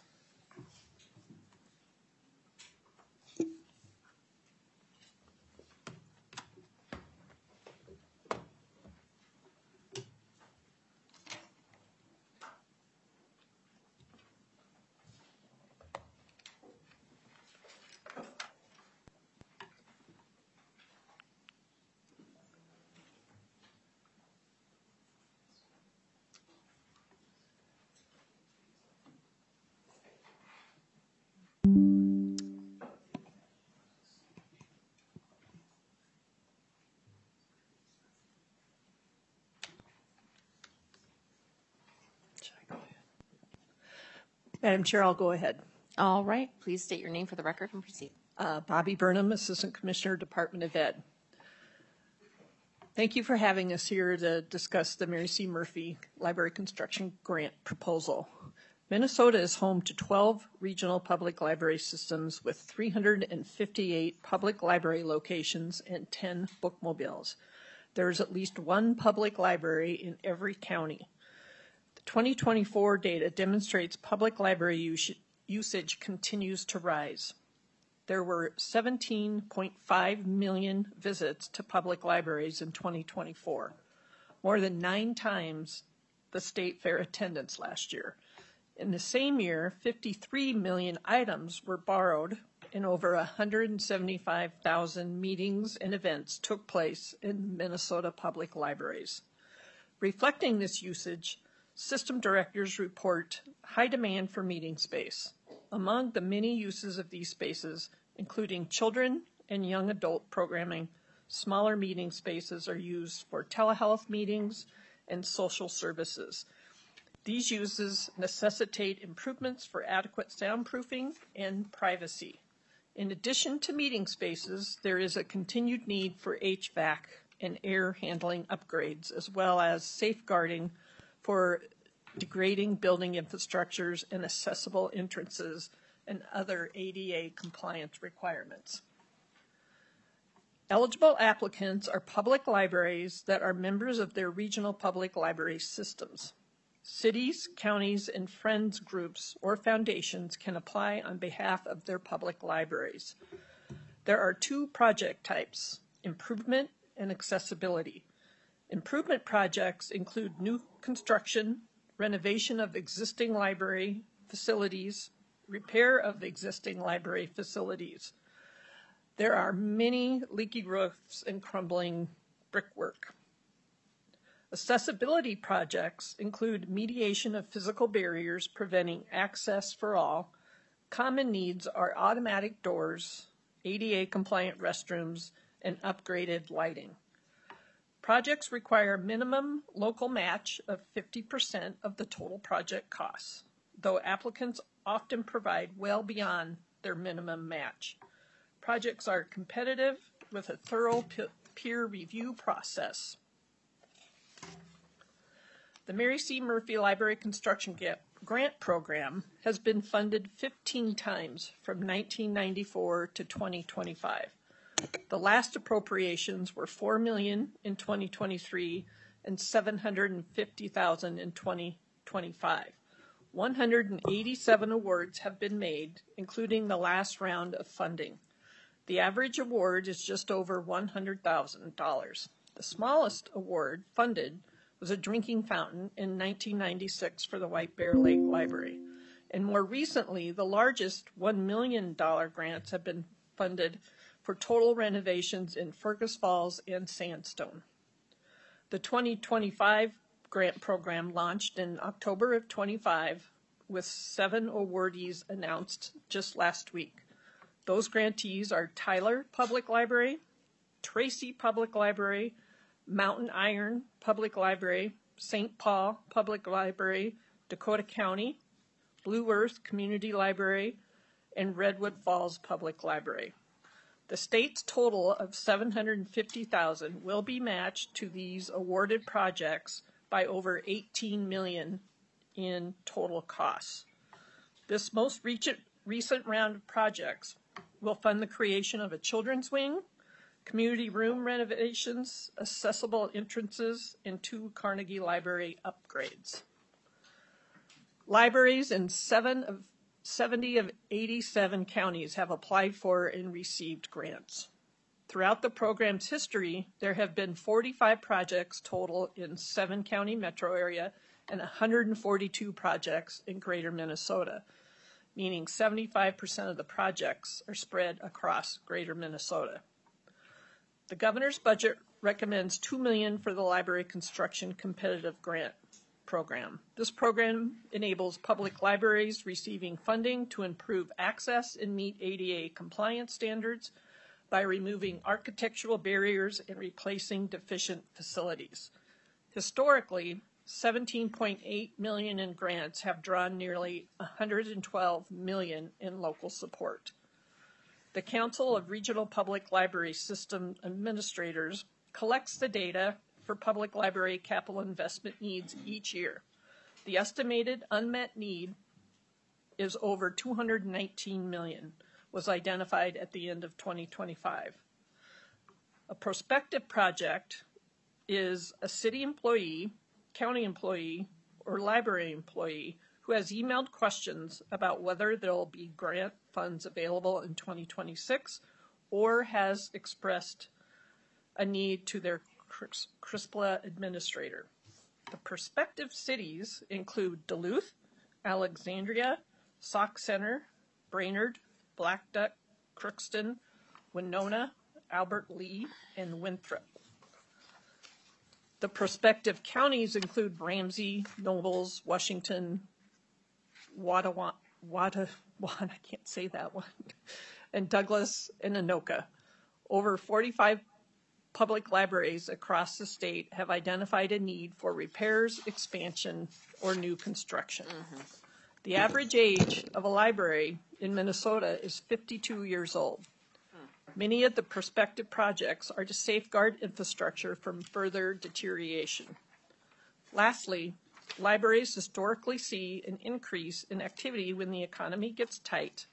Madam Chair, I'll go ahead. All right. Please state your name for the record and proceed. Uh, Bobby Burnham, Assistant Commissioner, Department of Ed. Thank you for having us here to discuss the Mary C. Murphy Library Construction Grant proposal. Minnesota is home to twelve regional public library systems with three hundred fifty-eight public library locations and ten bookmobiles. There is at least one public library in every county. The twenty twenty-four data demonstrates public library us- usage continues to rise. There were seventeen point five million visits to public libraries in twenty twenty-four, more than nine times the state fair attendance last year. In the same year, fifty-three million items were borrowed and over one hundred seventy-five thousand meetings and events took place in Minnesota public libraries. Reflecting this usage, system directors report high demand for meeting space. Among the many uses of these spaces, including children and young adult programming, smaller meeting spaces are used for telehealth meetings and social services. These uses necessitate improvements for adequate soundproofing and privacy. In addition to meeting spaces, there is a continued need for H V A C and air handling upgrades, as well as safeguarding for degrading building infrastructures and accessible entrances and other A D A compliance requirements. Eligible applicants are public libraries that are members of their regional public library systems. Cities, counties, and friends groups or foundations can apply on behalf of their public libraries. There are two project types, improvement and accessibility. Improvement projects include new construction, renovation of existing library facilities, repair of existing library facilities. There are many leaky roofs and crumbling brickwork. Accessibility projects include mediation of physical barriers preventing access for all. Common needs are automatic doors, A D A compliant restrooms, and upgraded lighting. Projects require minimum local match of fifty percent of the total project costs, though applicants often provide well beyond their minimum match. Projects are competitive with a thorough peer review process. The Mary C. Murphy Library Construction Grant Program has been funded fifteen times from nineteen ninety-four to twenty twenty-five. The last appropriations were four million dollars in twenty twenty-three and seven hundred fifty thousand dollars in twenty twenty-five. one hundred eighty-seven awards have been made, including the last round of funding. The average award is just over one hundred thousand dollars. The smallest award funded was a drinking fountain in nineteen ninety-six for the White Bear Lake Library. And more recently, the largest one million dollars grants have been funded for total renovations in Fergus Falls and Sandstone. The twenty twenty-five grant program launched in October of twenty-five with seven awardees announced just last week. Those grantees are Tyler Public Library, Tracy Public Library, Mountain Iron Public Library, Saint Paul Public Library, Dakota County, Blue Earth Community Library, and Redwood Falls Public Library. The state's total of seven hundred fifty thousand dollars will be matched to these awarded projects by over eighteen million dollars in total costs. This most recent, recent round of projects will fund the creation of a children's wing, community room renovations, accessible entrances, and two Carnegie Library upgrades. Libraries in seven of seventy of eighty-seven counties have applied for and received grants. Throughout the program's history, there have been forty-five projects total in seven county metro area and one hundred forty-two projects in greater Minnesota, meaning seventy-five percent of the projects are spread across greater Minnesota. The governor's budget recommends two million dollars for the library construction competitive grant program. This program enables public libraries receiving funding to improve access and meet A D A compliance standards by removing architectural barriers and replacing deficient facilities. Historically, seventeen point eight million dollars in grants have drawn nearly one hundred twelve million dollars in local support. The Council of Regional Public Library System Administrators collects the data for public library capital investment needs each year. The estimated unmet need is over two hundred nineteen million dollars, was identified at the end of twenty twenty-five. A prospective project is a city employee, county employee, or library employee who has emailed questions about whether there will be grant funds available in twenty twenty-six or has expressed a need to their C R S P L A administrator. The prospective cities include Duluth, Alexandria, Sauk Center, Brainerd, Black Duck, Crookston, Winona, Albert Lee, and Winthrop. The prospective counties include Ramsey, Nobles, Washington, Watawan, Wada, I can't say that one, and Douglas and Anoka. Over forty-five public libraries across the state have identified a need for repairs, expansion, or new construction. Mm-hmm. The average age of a library in Minnesota is fifty-two years old. Many of the prospective projects are to safeguard infrastructure from further deterioration. Lastly, libraries historically see an increase in activity when the economy gets tight,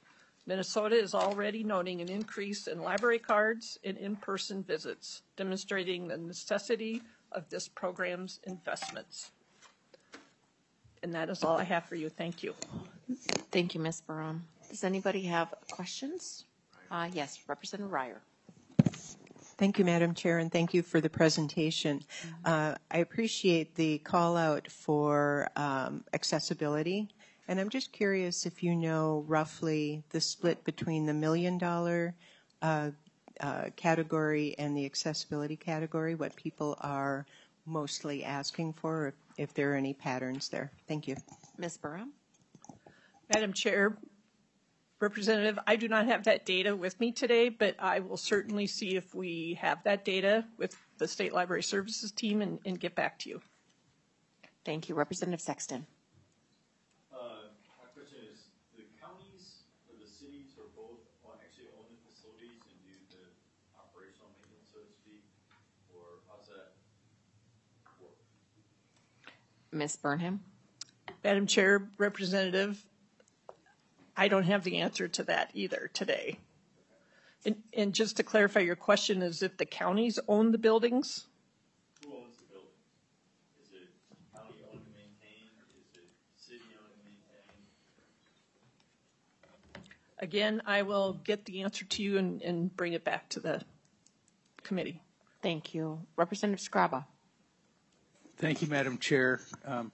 Minnesota is already noting an increase in library cards and in-person visits, demonstrating the necessity of this program's investments. And that is all I have for you. Thank you. Thank you, Miz Barham. Does anybody have questions? Uh, yes, Representative Ryer. Thank you, Madam Chair, and thank you for the presentation. Uh, I appreciate the call out for um, accessibility, and I'm just curious if you know roughly the split between the million dollar uh, uh, category and the accessibility category, what people are mostly asking for, if, if there are any patterns there. Thank you. Miz Barham. Madam Chair, Representative, I do not have that data with me today, but I will certainly see if we have that data with the State Library Services team and, and get back to you. Thank you. Representative Sexton. Uh, my question is, the counties or the cities are both actually own the facilities and do the operational maintenance, so to speak, or how's that work? Miz Burnham. Madam Chair, Representative, I don't have the answer to that either today. And, and just to clarify, your question is if the counties own the buildings? Who owns the building? Is it county owned and maintained? Is it city owned and maintained? Again, I will get the answer to you and, and bring it back to the committee. Thank you. Representative Scraba. Thank you, Madam Chair. Um,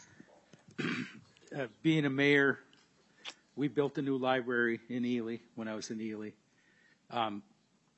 uh, being a mayor, we built a new library in Ely when I was in Ely. Um,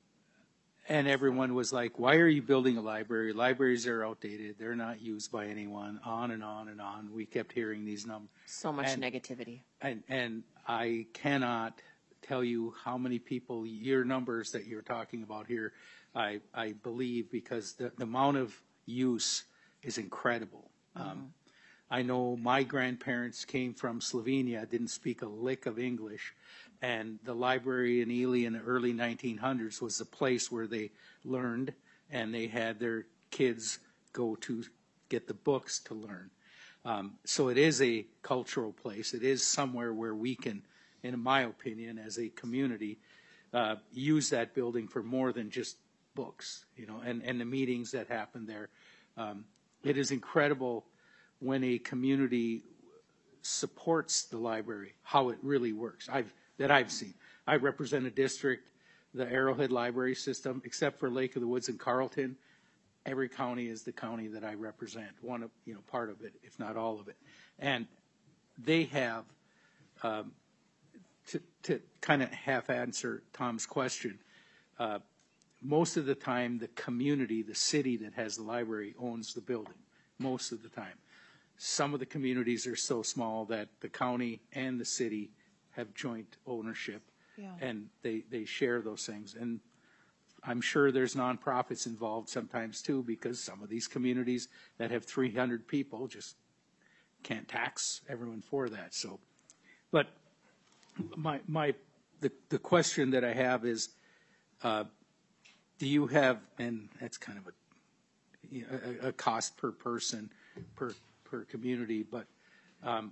and everyone was like, why are you building a library? Libraries are outdated. They're not used by anyone, on and on and on. We kept hearing these numbers. So much and, negativity. And, and I cannot tell you how many people, your numbers that you're talking about here, I, I believe, because the, the amount of use is incredible. Mm-hmm. Um, I know my grandparents came from Slovenia, didn't speak a lick of English, and the library in Ely in the early nineteen hundreds was the place where they learned, and they had their kids go to get the books to learn. Um, so it is a cultural place. It is somewhere where we can, in my opinion, as a community, uh, use that building for more than just books, you know, and, and the meetings that happen there. Um, it is incredible when a community supports the library, how it really works, I've, that I've seen. I represent a district, the Arrowhead Library System, except for Lake of the Woods and Carlton. Every county is the county that I represent, one of, you know, part of it, if not all of it. And they have, um, to, to kind of half answer Tom's question, uh, most of the time the community, the city that has the library owns the building, most of the time. Some of the communities are so small that the county and the city have joint ownership, yeah. and they, they share those things. And I'm sure there's nonprofits involved sometimes too, because some of these communities that have three hundred people just can't tax everyone for that. So, but my my the the question that I have is, uh, do you have, and that's kind of a you know, a, a cost per person per per community, but um,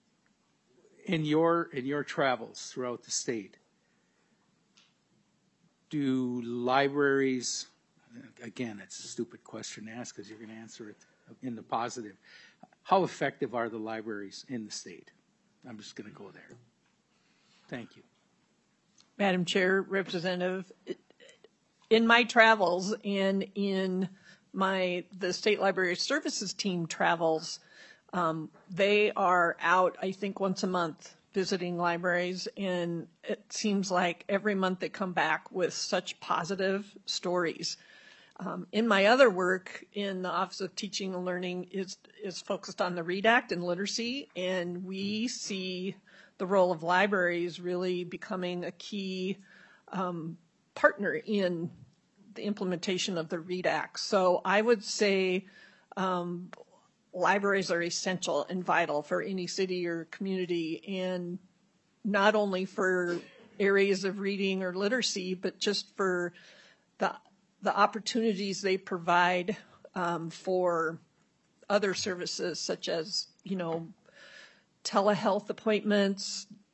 in your in your travels throughout the state, do libraries, again, it's a stupid question to ask because you're going to answer it in the positive, how effective are the libraries in the state? I'm just going to go there. Thank you. Madam Chair, Representative, in my travels and in my the State Library Services team travels, um, they are out, I think, once a month visiting libraries, and it seems like every month they come back with such positive stories. Um, in my other work in the Office of Teaching and Learning is is focused on the READ Act and literacy, and we see the role of libraries really becoming a key um, partner in the implementation of the READ Act. So I would say um, libraries are essential and vital for any city or community, and not only for areas of reading or literacy, but just for the the opportunities they provide um, for other services such as, you know, telehealth appointments,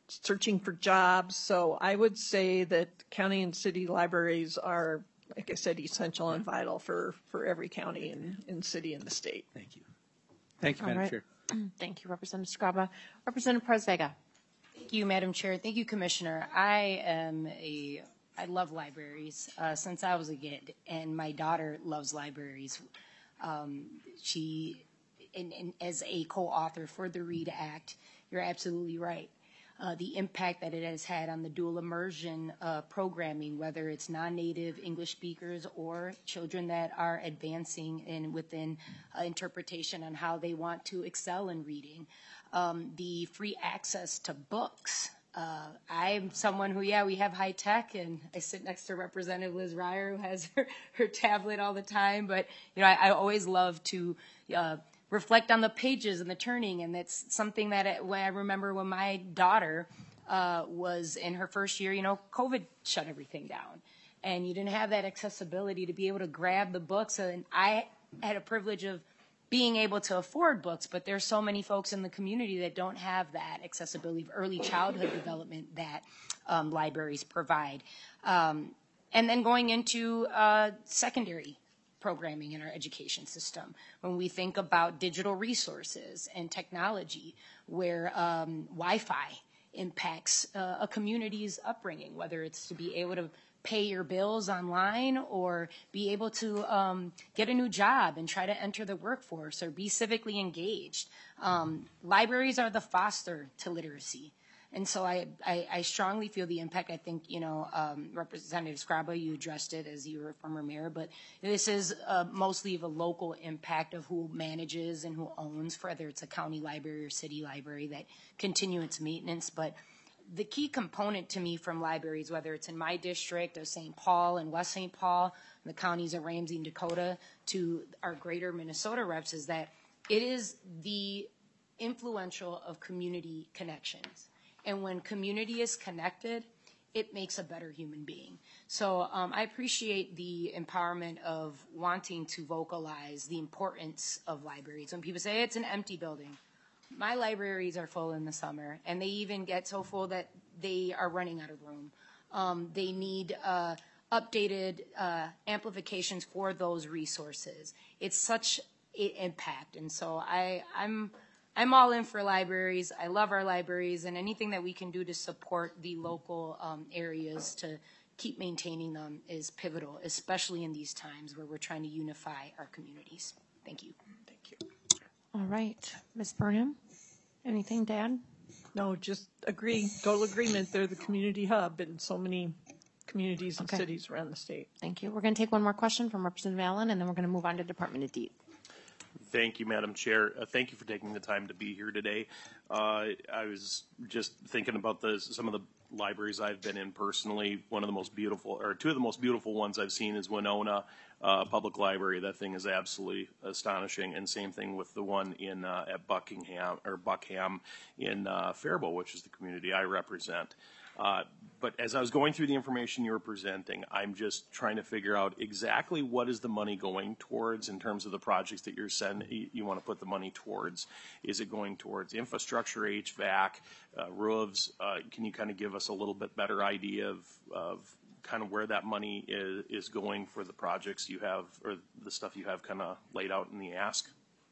searching for jobs. So I would say that county and city libraries are, like I said, essential and vital for, for every county and, and city in the state. Thank you. Thank you, All Madam right. Chair. Thank you, Representative Scraba. Representative Perez Vega. Thank you, Madam Chair. Thank you, Commissioner. I am a, I love libraries uh, since I was a kid, and my daughter loves libraries. Um, she, and, and as a co-author for the READ Act, you're absolutely right. Uh, the impact that it has had on the dual immersion uh, programming, whether it's non-native English speakers or children that are advancing in within uh, interpretation on how they want to excel in reading. Um, the free access to books. Uh, I'm someone who, yeah, we have high tech, and I sit next to Representative Liz Ryer, who has her, her tablet all the time. But you know, I, I always love to uh, reflect on the pages and the turning, and that's something that I, when I remember when my daughter uh, was in her first year. You know, COVID shut everything down, and you didn't have that accessibility to be able to grab the books. And I had a privilege of being able to afford books, but there's so many folks in the community that don't have that accessibility of early childhood development that um, libraries provide. Um, and then going into uh, secondary programming in our education system, when we think about digital resources and technology, where um, Wi-Fi impacts uh, a community's upbringing, whether it's to be able to pay your bills online or be able to um, get a new job and try to enter the workforce or be civically engaged. Um, libraries are the foster to literacy. And so I, I, I strongly feel the impact. I think, you know, um, Representative Scraba, you addressed it as you were a former mayor, but this is uh, mostly of a local impact of who manages and who owns, whether it's a county library or city library, that continue its maintenance. But the key component to me from libraries, whether it's in my district of Saint Paul and West Saint Paul, the counties of Ramsey and Dakota, to our greater Minnesota reps, is that it is the influential of community connections. And when community is connected, it makes a better human being. So um, I appreciate the empowerment of wanting to vocalize the importance of libraries. When people say, hey, it's an empty building. My libraries are full in the summer, and they even get so full that they are running out of room. Um, they need uh, updated uh, amplifications for those resources. It's such an impact, and so I, I'm I'm all in for libraries. I love our libraries, and anything that we can do to support the local um, areas to keep maintaining them is pivotal, especially in these times where we're trying to unify our communities. Thank you. Thank you. All right. Miz Burnham, anything to add? No, just agree, total agreement. They're the community hub in so many communities and Okay. cities around the state. Thank you. We're going to take one more question from Representative Allen, and then we're going to move on to Department of Deed. Thank you, Madam Chair. Uh, thank you for taking the time to be here today. Uh, I was just thinking about the, some of the libraries I've been in personally. One of the most beautiful, or two of the most beautiful ones I've seen is Winona uh, Public Library. That thing is absolutely astonishing. And same thing with the one in uh, at Buckingham or Buckham in uh, Faribault, which is the community I represent. Uh, but as I was going through the information you were presenting, I'm just trying to figure out exactly what is the money going towards in terms of the projects that you're send, you, you want to put the money towards. Is it going towards infrastructure, H V A C, uh, roofs? Uh, can you kind of give us a little bit better idea of, of kind of where that money is, is going for the projects you have, or the stuff you have kind of laid out in the ask?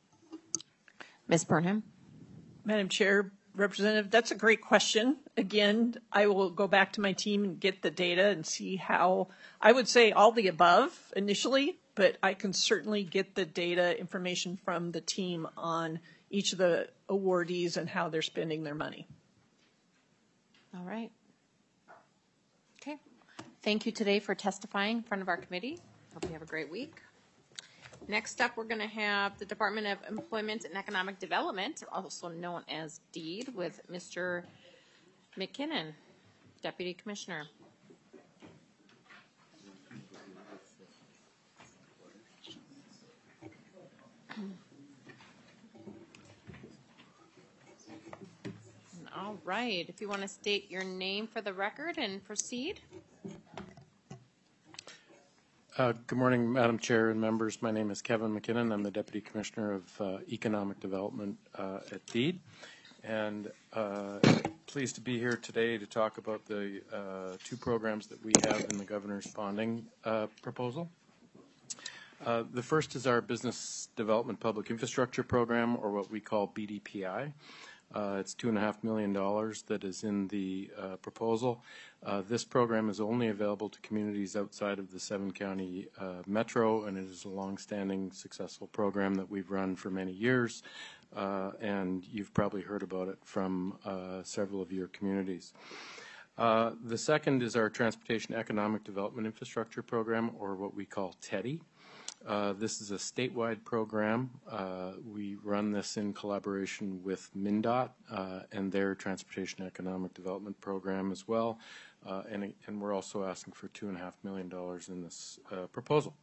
Miz Burnham? Madam Chair, Representative, that's a great question. Again, I will go back to my team and get the data and see how, I would say all the above initially, but I can certainly get the data information from the team on each of the awardees and how they're spending their money. All right. Okay. Thank you today for testifying in front of our committee. Hope you have a great week. Next up, we're going to have the Department of Employment and Economic Development, also known as DEED, with Mister McKinnon, Deputy Commissioner. All right. If you want to state your name for the record and proceed. Uh, good morning, Madam Chair and members. My name is Kevin McKinnon. I'm the Deputy Commissioner of uh, Economic Development uh, at DEED. And uh, pleased to be here today to talk about the uh, two programs that we have in the governor's bonding uh, proposal. Uh, the first is our Business Development Public Infrastructure Program, or what we call B D P I. Uh, it's two and a half million dollars that is in the uh, proposal. Uh, this program is only available to communities outside of the seven county uh, metro, and it is a long-standing successful program that we've run for many years. Uh, and you've probably heard about it from uh, several of your communities. Uh, the second is our Transportation Economic Development Infrastructure Program, or what we call TEDI. Uh, this is a statewide program. Uh, we run this in collaboration with MnDOT uh, and their Transportation Economic Development Program as well. Uh, and, and we're also asking for two and a half million dollars in this uh, proposal.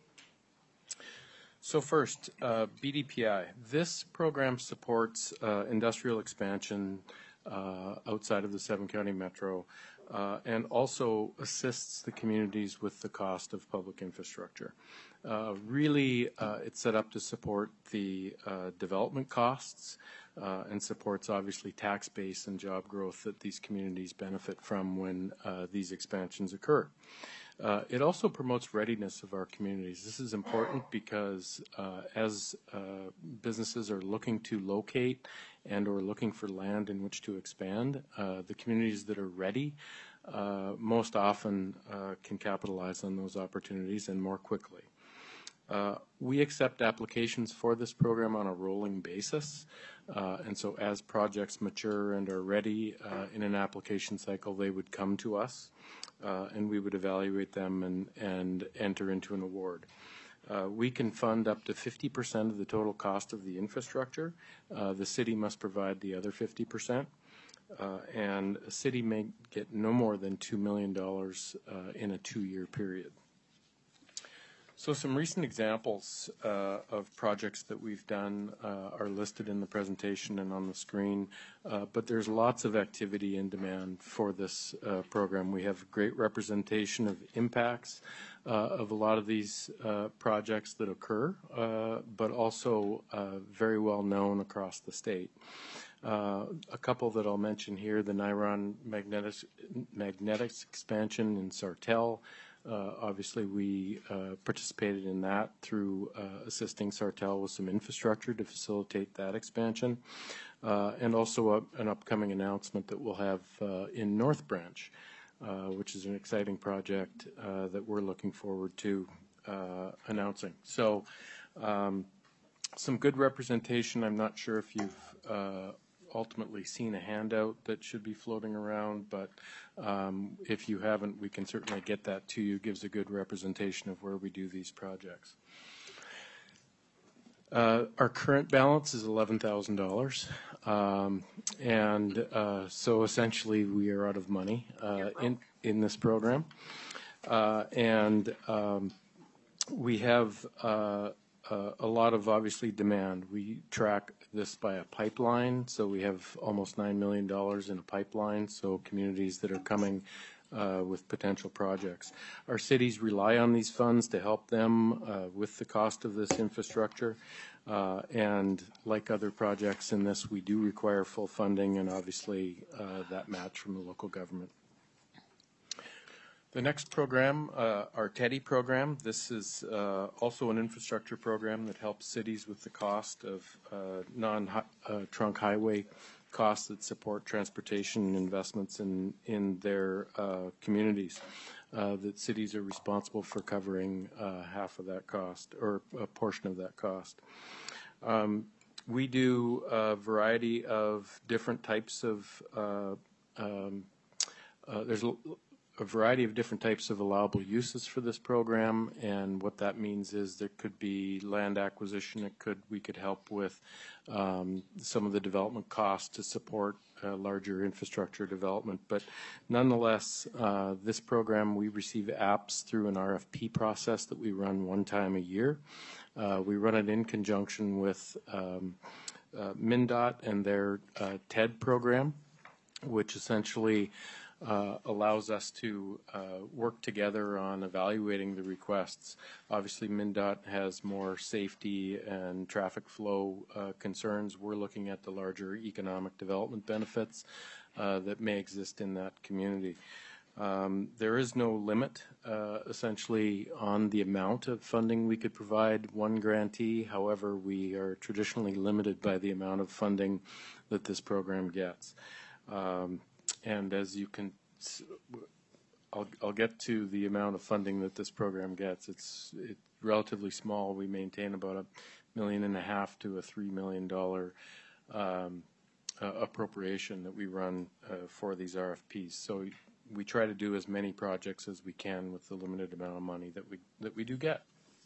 So first, uh, B D P I. This program supports uh, industrial expansion uh, outside of the seven county metro uh, and also assists the communities with the cost of public infrastructure. Uh, really, uh, it's set up to support the uh, development costs uh, and supports obviously tax base and job growth that these communities benefit from when uh, these expansions occur. Uh, it also promotes readiness of our communities. This is important because uh, as uh, businesses are looking to locate and or looking for land in which to expand, uh, the communities that are ready uh, most often uh, can capitalize on those opportunities and more quickly. Uh, we accept applications for this program on a rolling basis, uh, and so as projects mature and are ready uh, in an application cycle, they would come to us, uh, and we would evaluate them and, and enter into an award. Uh, we can fund up to fifty percent of the total cost of the infrastructure. Uh, the city must provide the other fifty percent, uh, and a city may get no more than two million dollars uh, in a two-year period. So some recent examples uh, of projects that we've done uh, are listed in the presentation and on the screen, uh, but there's lots of activity and demand for this uh, program. We have great representation of impacts uh, of a lot of these uh, projects that occur, uh, but also uh, very well known across the state. Uh, a couple that I'll mention here, the Niron Magnetics, Magnetics expansion in Sartell. Uh, obviously, we uh, participated in that through uh, assisting Sartell with some infrastructure to facilitate that expansion, uh, and also a, an upcoming announcement that we'll have uh, in North Branch, uh, which is an exciting project uh, that we're looking forward to uh, announcing. So, um, some good representation. I'm not sure if you've uh, ultimately seen a handout that should be floating around, but um, if you haven't, we can certainly get that to you. It gives a good representation of where we do these projects. Uh, our current balance is eleven thousand dollars, um, and uh, so essentially we are out of money uh, in, in this program. Uh, and um, we have uh, Uh, a lot of obviously demand. We track this by a pipeline, so we have almost nine million dollars in a pipeline, so communities that are coming uh, with potential projects. Our cities rely on these funds to help them uh, with the cost of this infrastructure, uh, and like other projects in this, we do require full funding and obviously uh, that match from the local government. The next program, uh, our TEDI program, this is uh, also an infrastructure program that helps cities with the cost of uh, non-trunk uh, highway costs that support transportation investments in, in their uh, communities. Uh, that cities are responsible for covering uh, half of that cost or a portion of that cost. Um, we do a variety of different types of, uh, um, uh, there's a a variety of different types of allowable uses for this program, and what that means is there could be land acquisition. It could we could help with um, some of the development costs to support uh, larger infrastructure development. But nonetheless, uh, this program we receive apps through an R F P process that we run one time a year. Uh, we run it in conjunction with um, uh, MnDOT and their uh, TED program, which essentially uh, allows us to uh, work together on evaluating the requests. Obviously, MnDOT has more safety and traffic flow uh, concerns. We're looking at the larger economic development benefits uh, that may exist in that community. Um, there is no limit, uh, essentially, on the amount of funding we could provide one grantee. However, we are traditionally limited by the amount of funding that this program gets. Um, and as you can, I'll, I'll get to the amount of funding that this program gets. It's, it's relatively small. We maintain about a million and a half to a three million dollar um, uh, appropriation that we run uh, for these R F Ps. So we try to do as many projects as we can with the limited amount of money that we that we do get.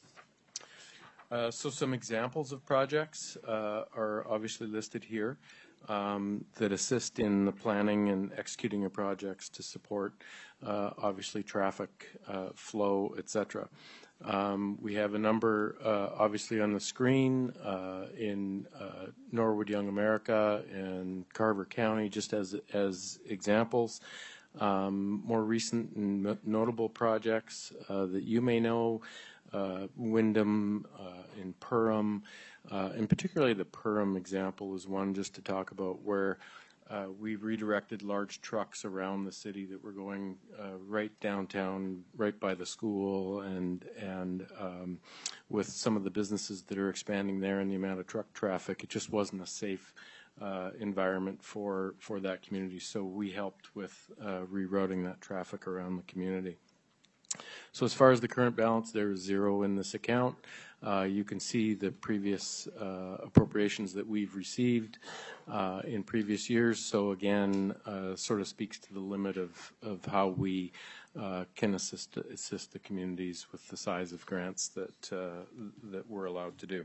Uh, so some examples of projects uh, are obviously listed here um, that assist in the planning and executing of projects to support uh, obviously traffic uh, flow, et cetera. Um, we have a number uh, obviously on the screen uh, in uh, Norwood Young America and Carver County, just as as examples. Um, more recent and notable projects uh, that you may know, uh, Wyndham uh, in Perham, uh, and particularly the Perham example is one just to talk about where uh, we redirected large trucks around the city that were going uh, right downtown, right by the school, and and um, with some of the businesses that are expanding there and the amount of truck traffic, it just wasn't a safe Uh, environment for for that community, so we helped with uh, rerouting that traffic around the community. So as far as the current balance, there is zero in this account. Uh, you can see the previous uh, appropriations that we've received uh, in previous years. So again, uh, sort of speaks to the limit of of how we uh, can assist assist the communities with the size of grants that uh, that we're allowed to do.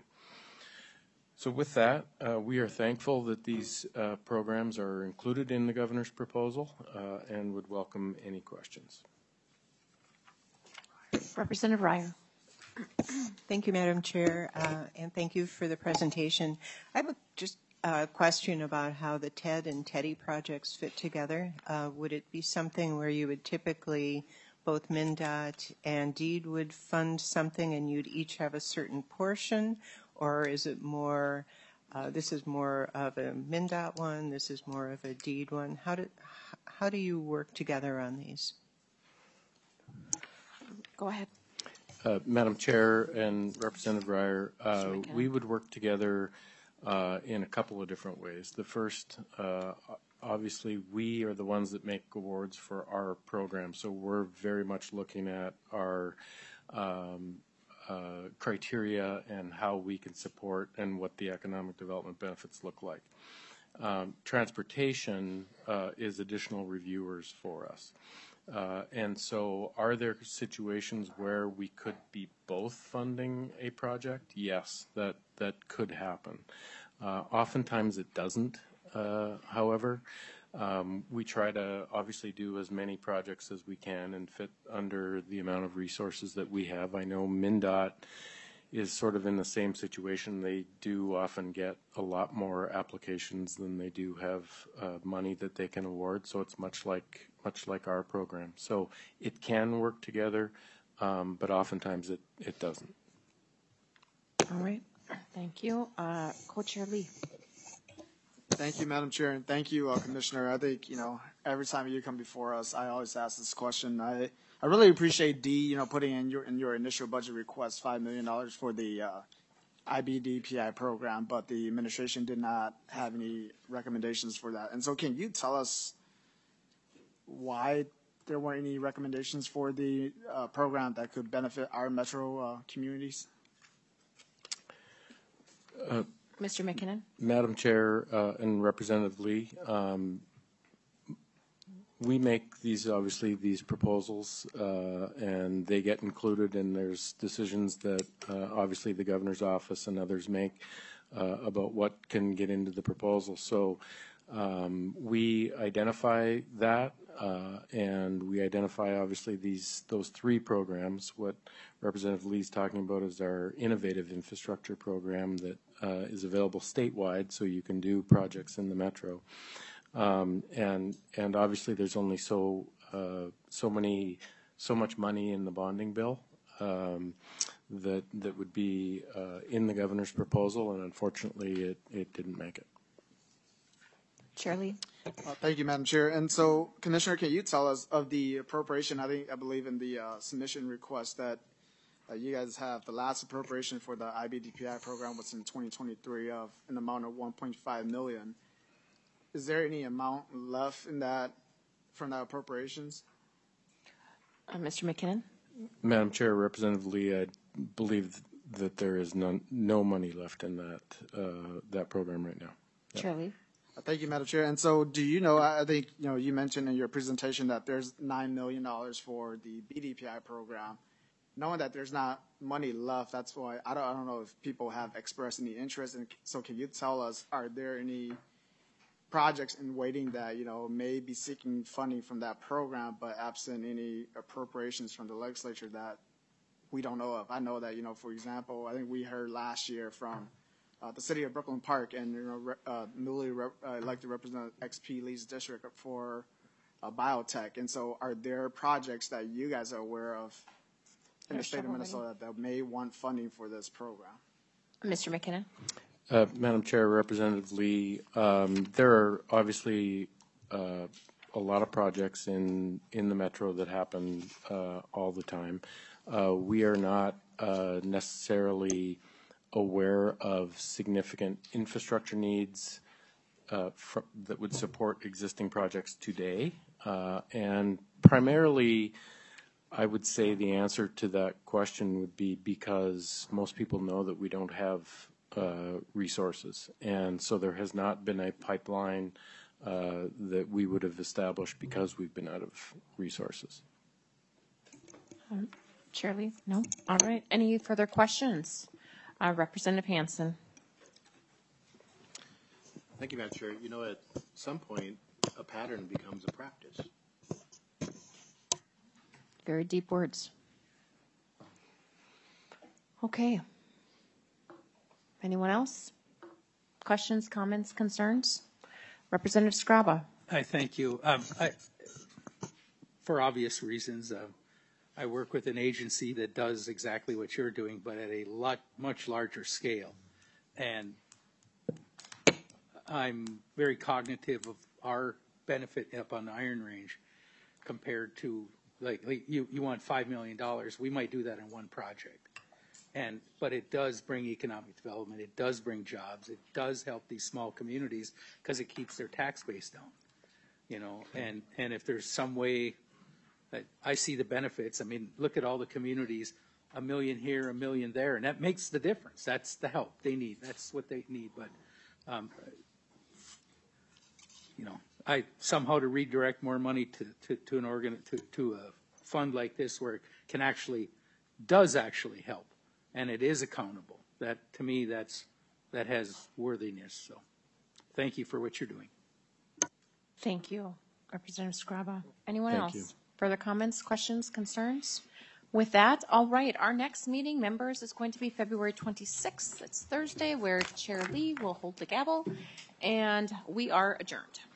So with that, uh, we are thankful that these uh, programs are included in the governor's proposal uh, and would welcome any questions. Representative Ryer. Thank you, Madam Chair, uh, and thank you for the presentation. I have a, just a question about how the TED and TEDdy projects fit together. Uh, would it be something where you would typically, both MnDOT and DEED would fund something and you'd each have a certain portion? Or is it more, uh, this is more of a MnDOT one, this is more of a DEED one? How do, how do you work together on these? Go ahead. Uh, Madam Chair and Representative Ryer, uh, we would work together uh, in a couple of different ways. The first, uh, obviously, we are the ones that make awards for our program, so we're very much looking at our um, Uh, criteria and how we can support and what the economic development benefits look like. Um, transportation uh, is additional reviewers for us. Uh, and so are there situations where we could be both funding a project? Yes, that, that could happen. Uh, oftentimes it doesn't, uh, however. Um, we try to obviously do as many projects as we can and fit under the amount of resources that we have. I know MnDOT is sort of in the same situation. They do often get a lot more applications than they do have uh, money that they can award. So it's much like much like our program. So it can work together, um, but oftentimes it, it doesn't. All right. Thank you. Uh, Co-Chair Lee. Thank you, Madam Chair, and thank you, uh, Commissioner. I think, you know, every time you come before us, I always ask this question. I, I really appreciate D, you know, putting in your in your initial budget request five million dollars for the uh, I B D P I program, but the administration did not have any recommendations for that. And so can you tell us why there weren't any recommendations for the uh, program that could benefit our metro uh, communities? Uh, Mister McKinnon. Madam Chair uh, and Representative Lee, um, we make these, obviously, these proposals, uh, and they get included, and there's decisions that uh, obviously the governor's office and others make uh, about what can get into the proposal. So um, we identify that, uh, and we identify, obviously, these those three programs. What Representative Lee's talking about is our innovative infrastructure program that uh, is available statewide, so you can do projects in the metro. Um, and, and obviously there's only so, uh, so many, so much money in the bonding bill, um, that, that would be, uh, in the governor's proposal, and unfortunately it, it didn't make it. Chair Lee. Uh, thank you, Madam Chair. And so, Commissioner, can you tell us of the appropriation? I think I believe in the uh, submission request that uh, you guys have. The last appropriation for the I B D P I program was in twenty twenty-three of an amount of one point five million. Is there any amount left in that from that appropriations? Uh, Mister McKinnon. Madam Chair, Representative Lee, I believe that there is none, no money left in that, uh, that program right now. Yeah. Chair Lee. Thank you, Madam Chair. And so, do you know? I think you know. You mentioned in your presentation that there's nine million dollars for the B D P I program. Knowing that there's not money left, that's why I don't. I don't know if people have expressed any interest. And so, can you tell us? Are there any projects in waiting that you know may be seeking funding from that program, but absent any appropriations from the legislature that we don't know of? I know that you know. For example, I think we heard last year from Uh, the city of Brooklyn Park and you know, re, uh, newly re, uh, elected Representative X P Lee's district for uh, biotech. And so are there projects that you guys are aware of in the state of Minnesota that may want funding for this program? Mister McKinnon. Uh, Madam Chair, Representative Lee, um, there are obviously uh, a lot of projects in, in the metro that happen uh, all the time. Uh, we are not uh, necessarily aware of significant infrastructure needs uh, fr- that would support existing projects today. Uh, and primarily, I would say the answer to that question would be because most people know that we don't have uh, resources. And so there has not been a pipeline uh, that we would have established because we've been out of resources. Um, Chair Lee? No? All right. Any further questions? Uh, Representative Hansen. Thank you, Madam Chair. You know, at some point, a pattern becomes a practice. Very deep words. Okay. Anyone else? Questions, comments, concerns? Representative Scraba. I thank you. Um, I, for obvious reasons, uh, I work with an agency that does exactly what you're doing, but at a lot, much larger scale. And I'm very cognitive of our benefit up on the Iron Range compared to, like, like you, you want five million dollars. We might do that in one project. And, but it does bring economic development. It does bring jobs. It does help these small communities because it keeps their tax base down, you know, and, and if there's some way, I see the benefits. I mean, look at all the communities, a million here, a million there, and that makes the difference. That's the help they need. That's what they need. But, um, you know, I somehow to redirect more money to, to, to an organ, to, to a fund like this where it can actually, does actually help, and it is accountable. That, to me, that's, that has worthiness. So thank you for what you're doing. Thank you, Representative Scraba. Anyone Thank else? you. Further comments, questions, concerns? With that, all right, our next meeting, members, is going to be February twenty-sixth. It's Thursday, where Chair Lee will hold the gavel, and we are adjourned.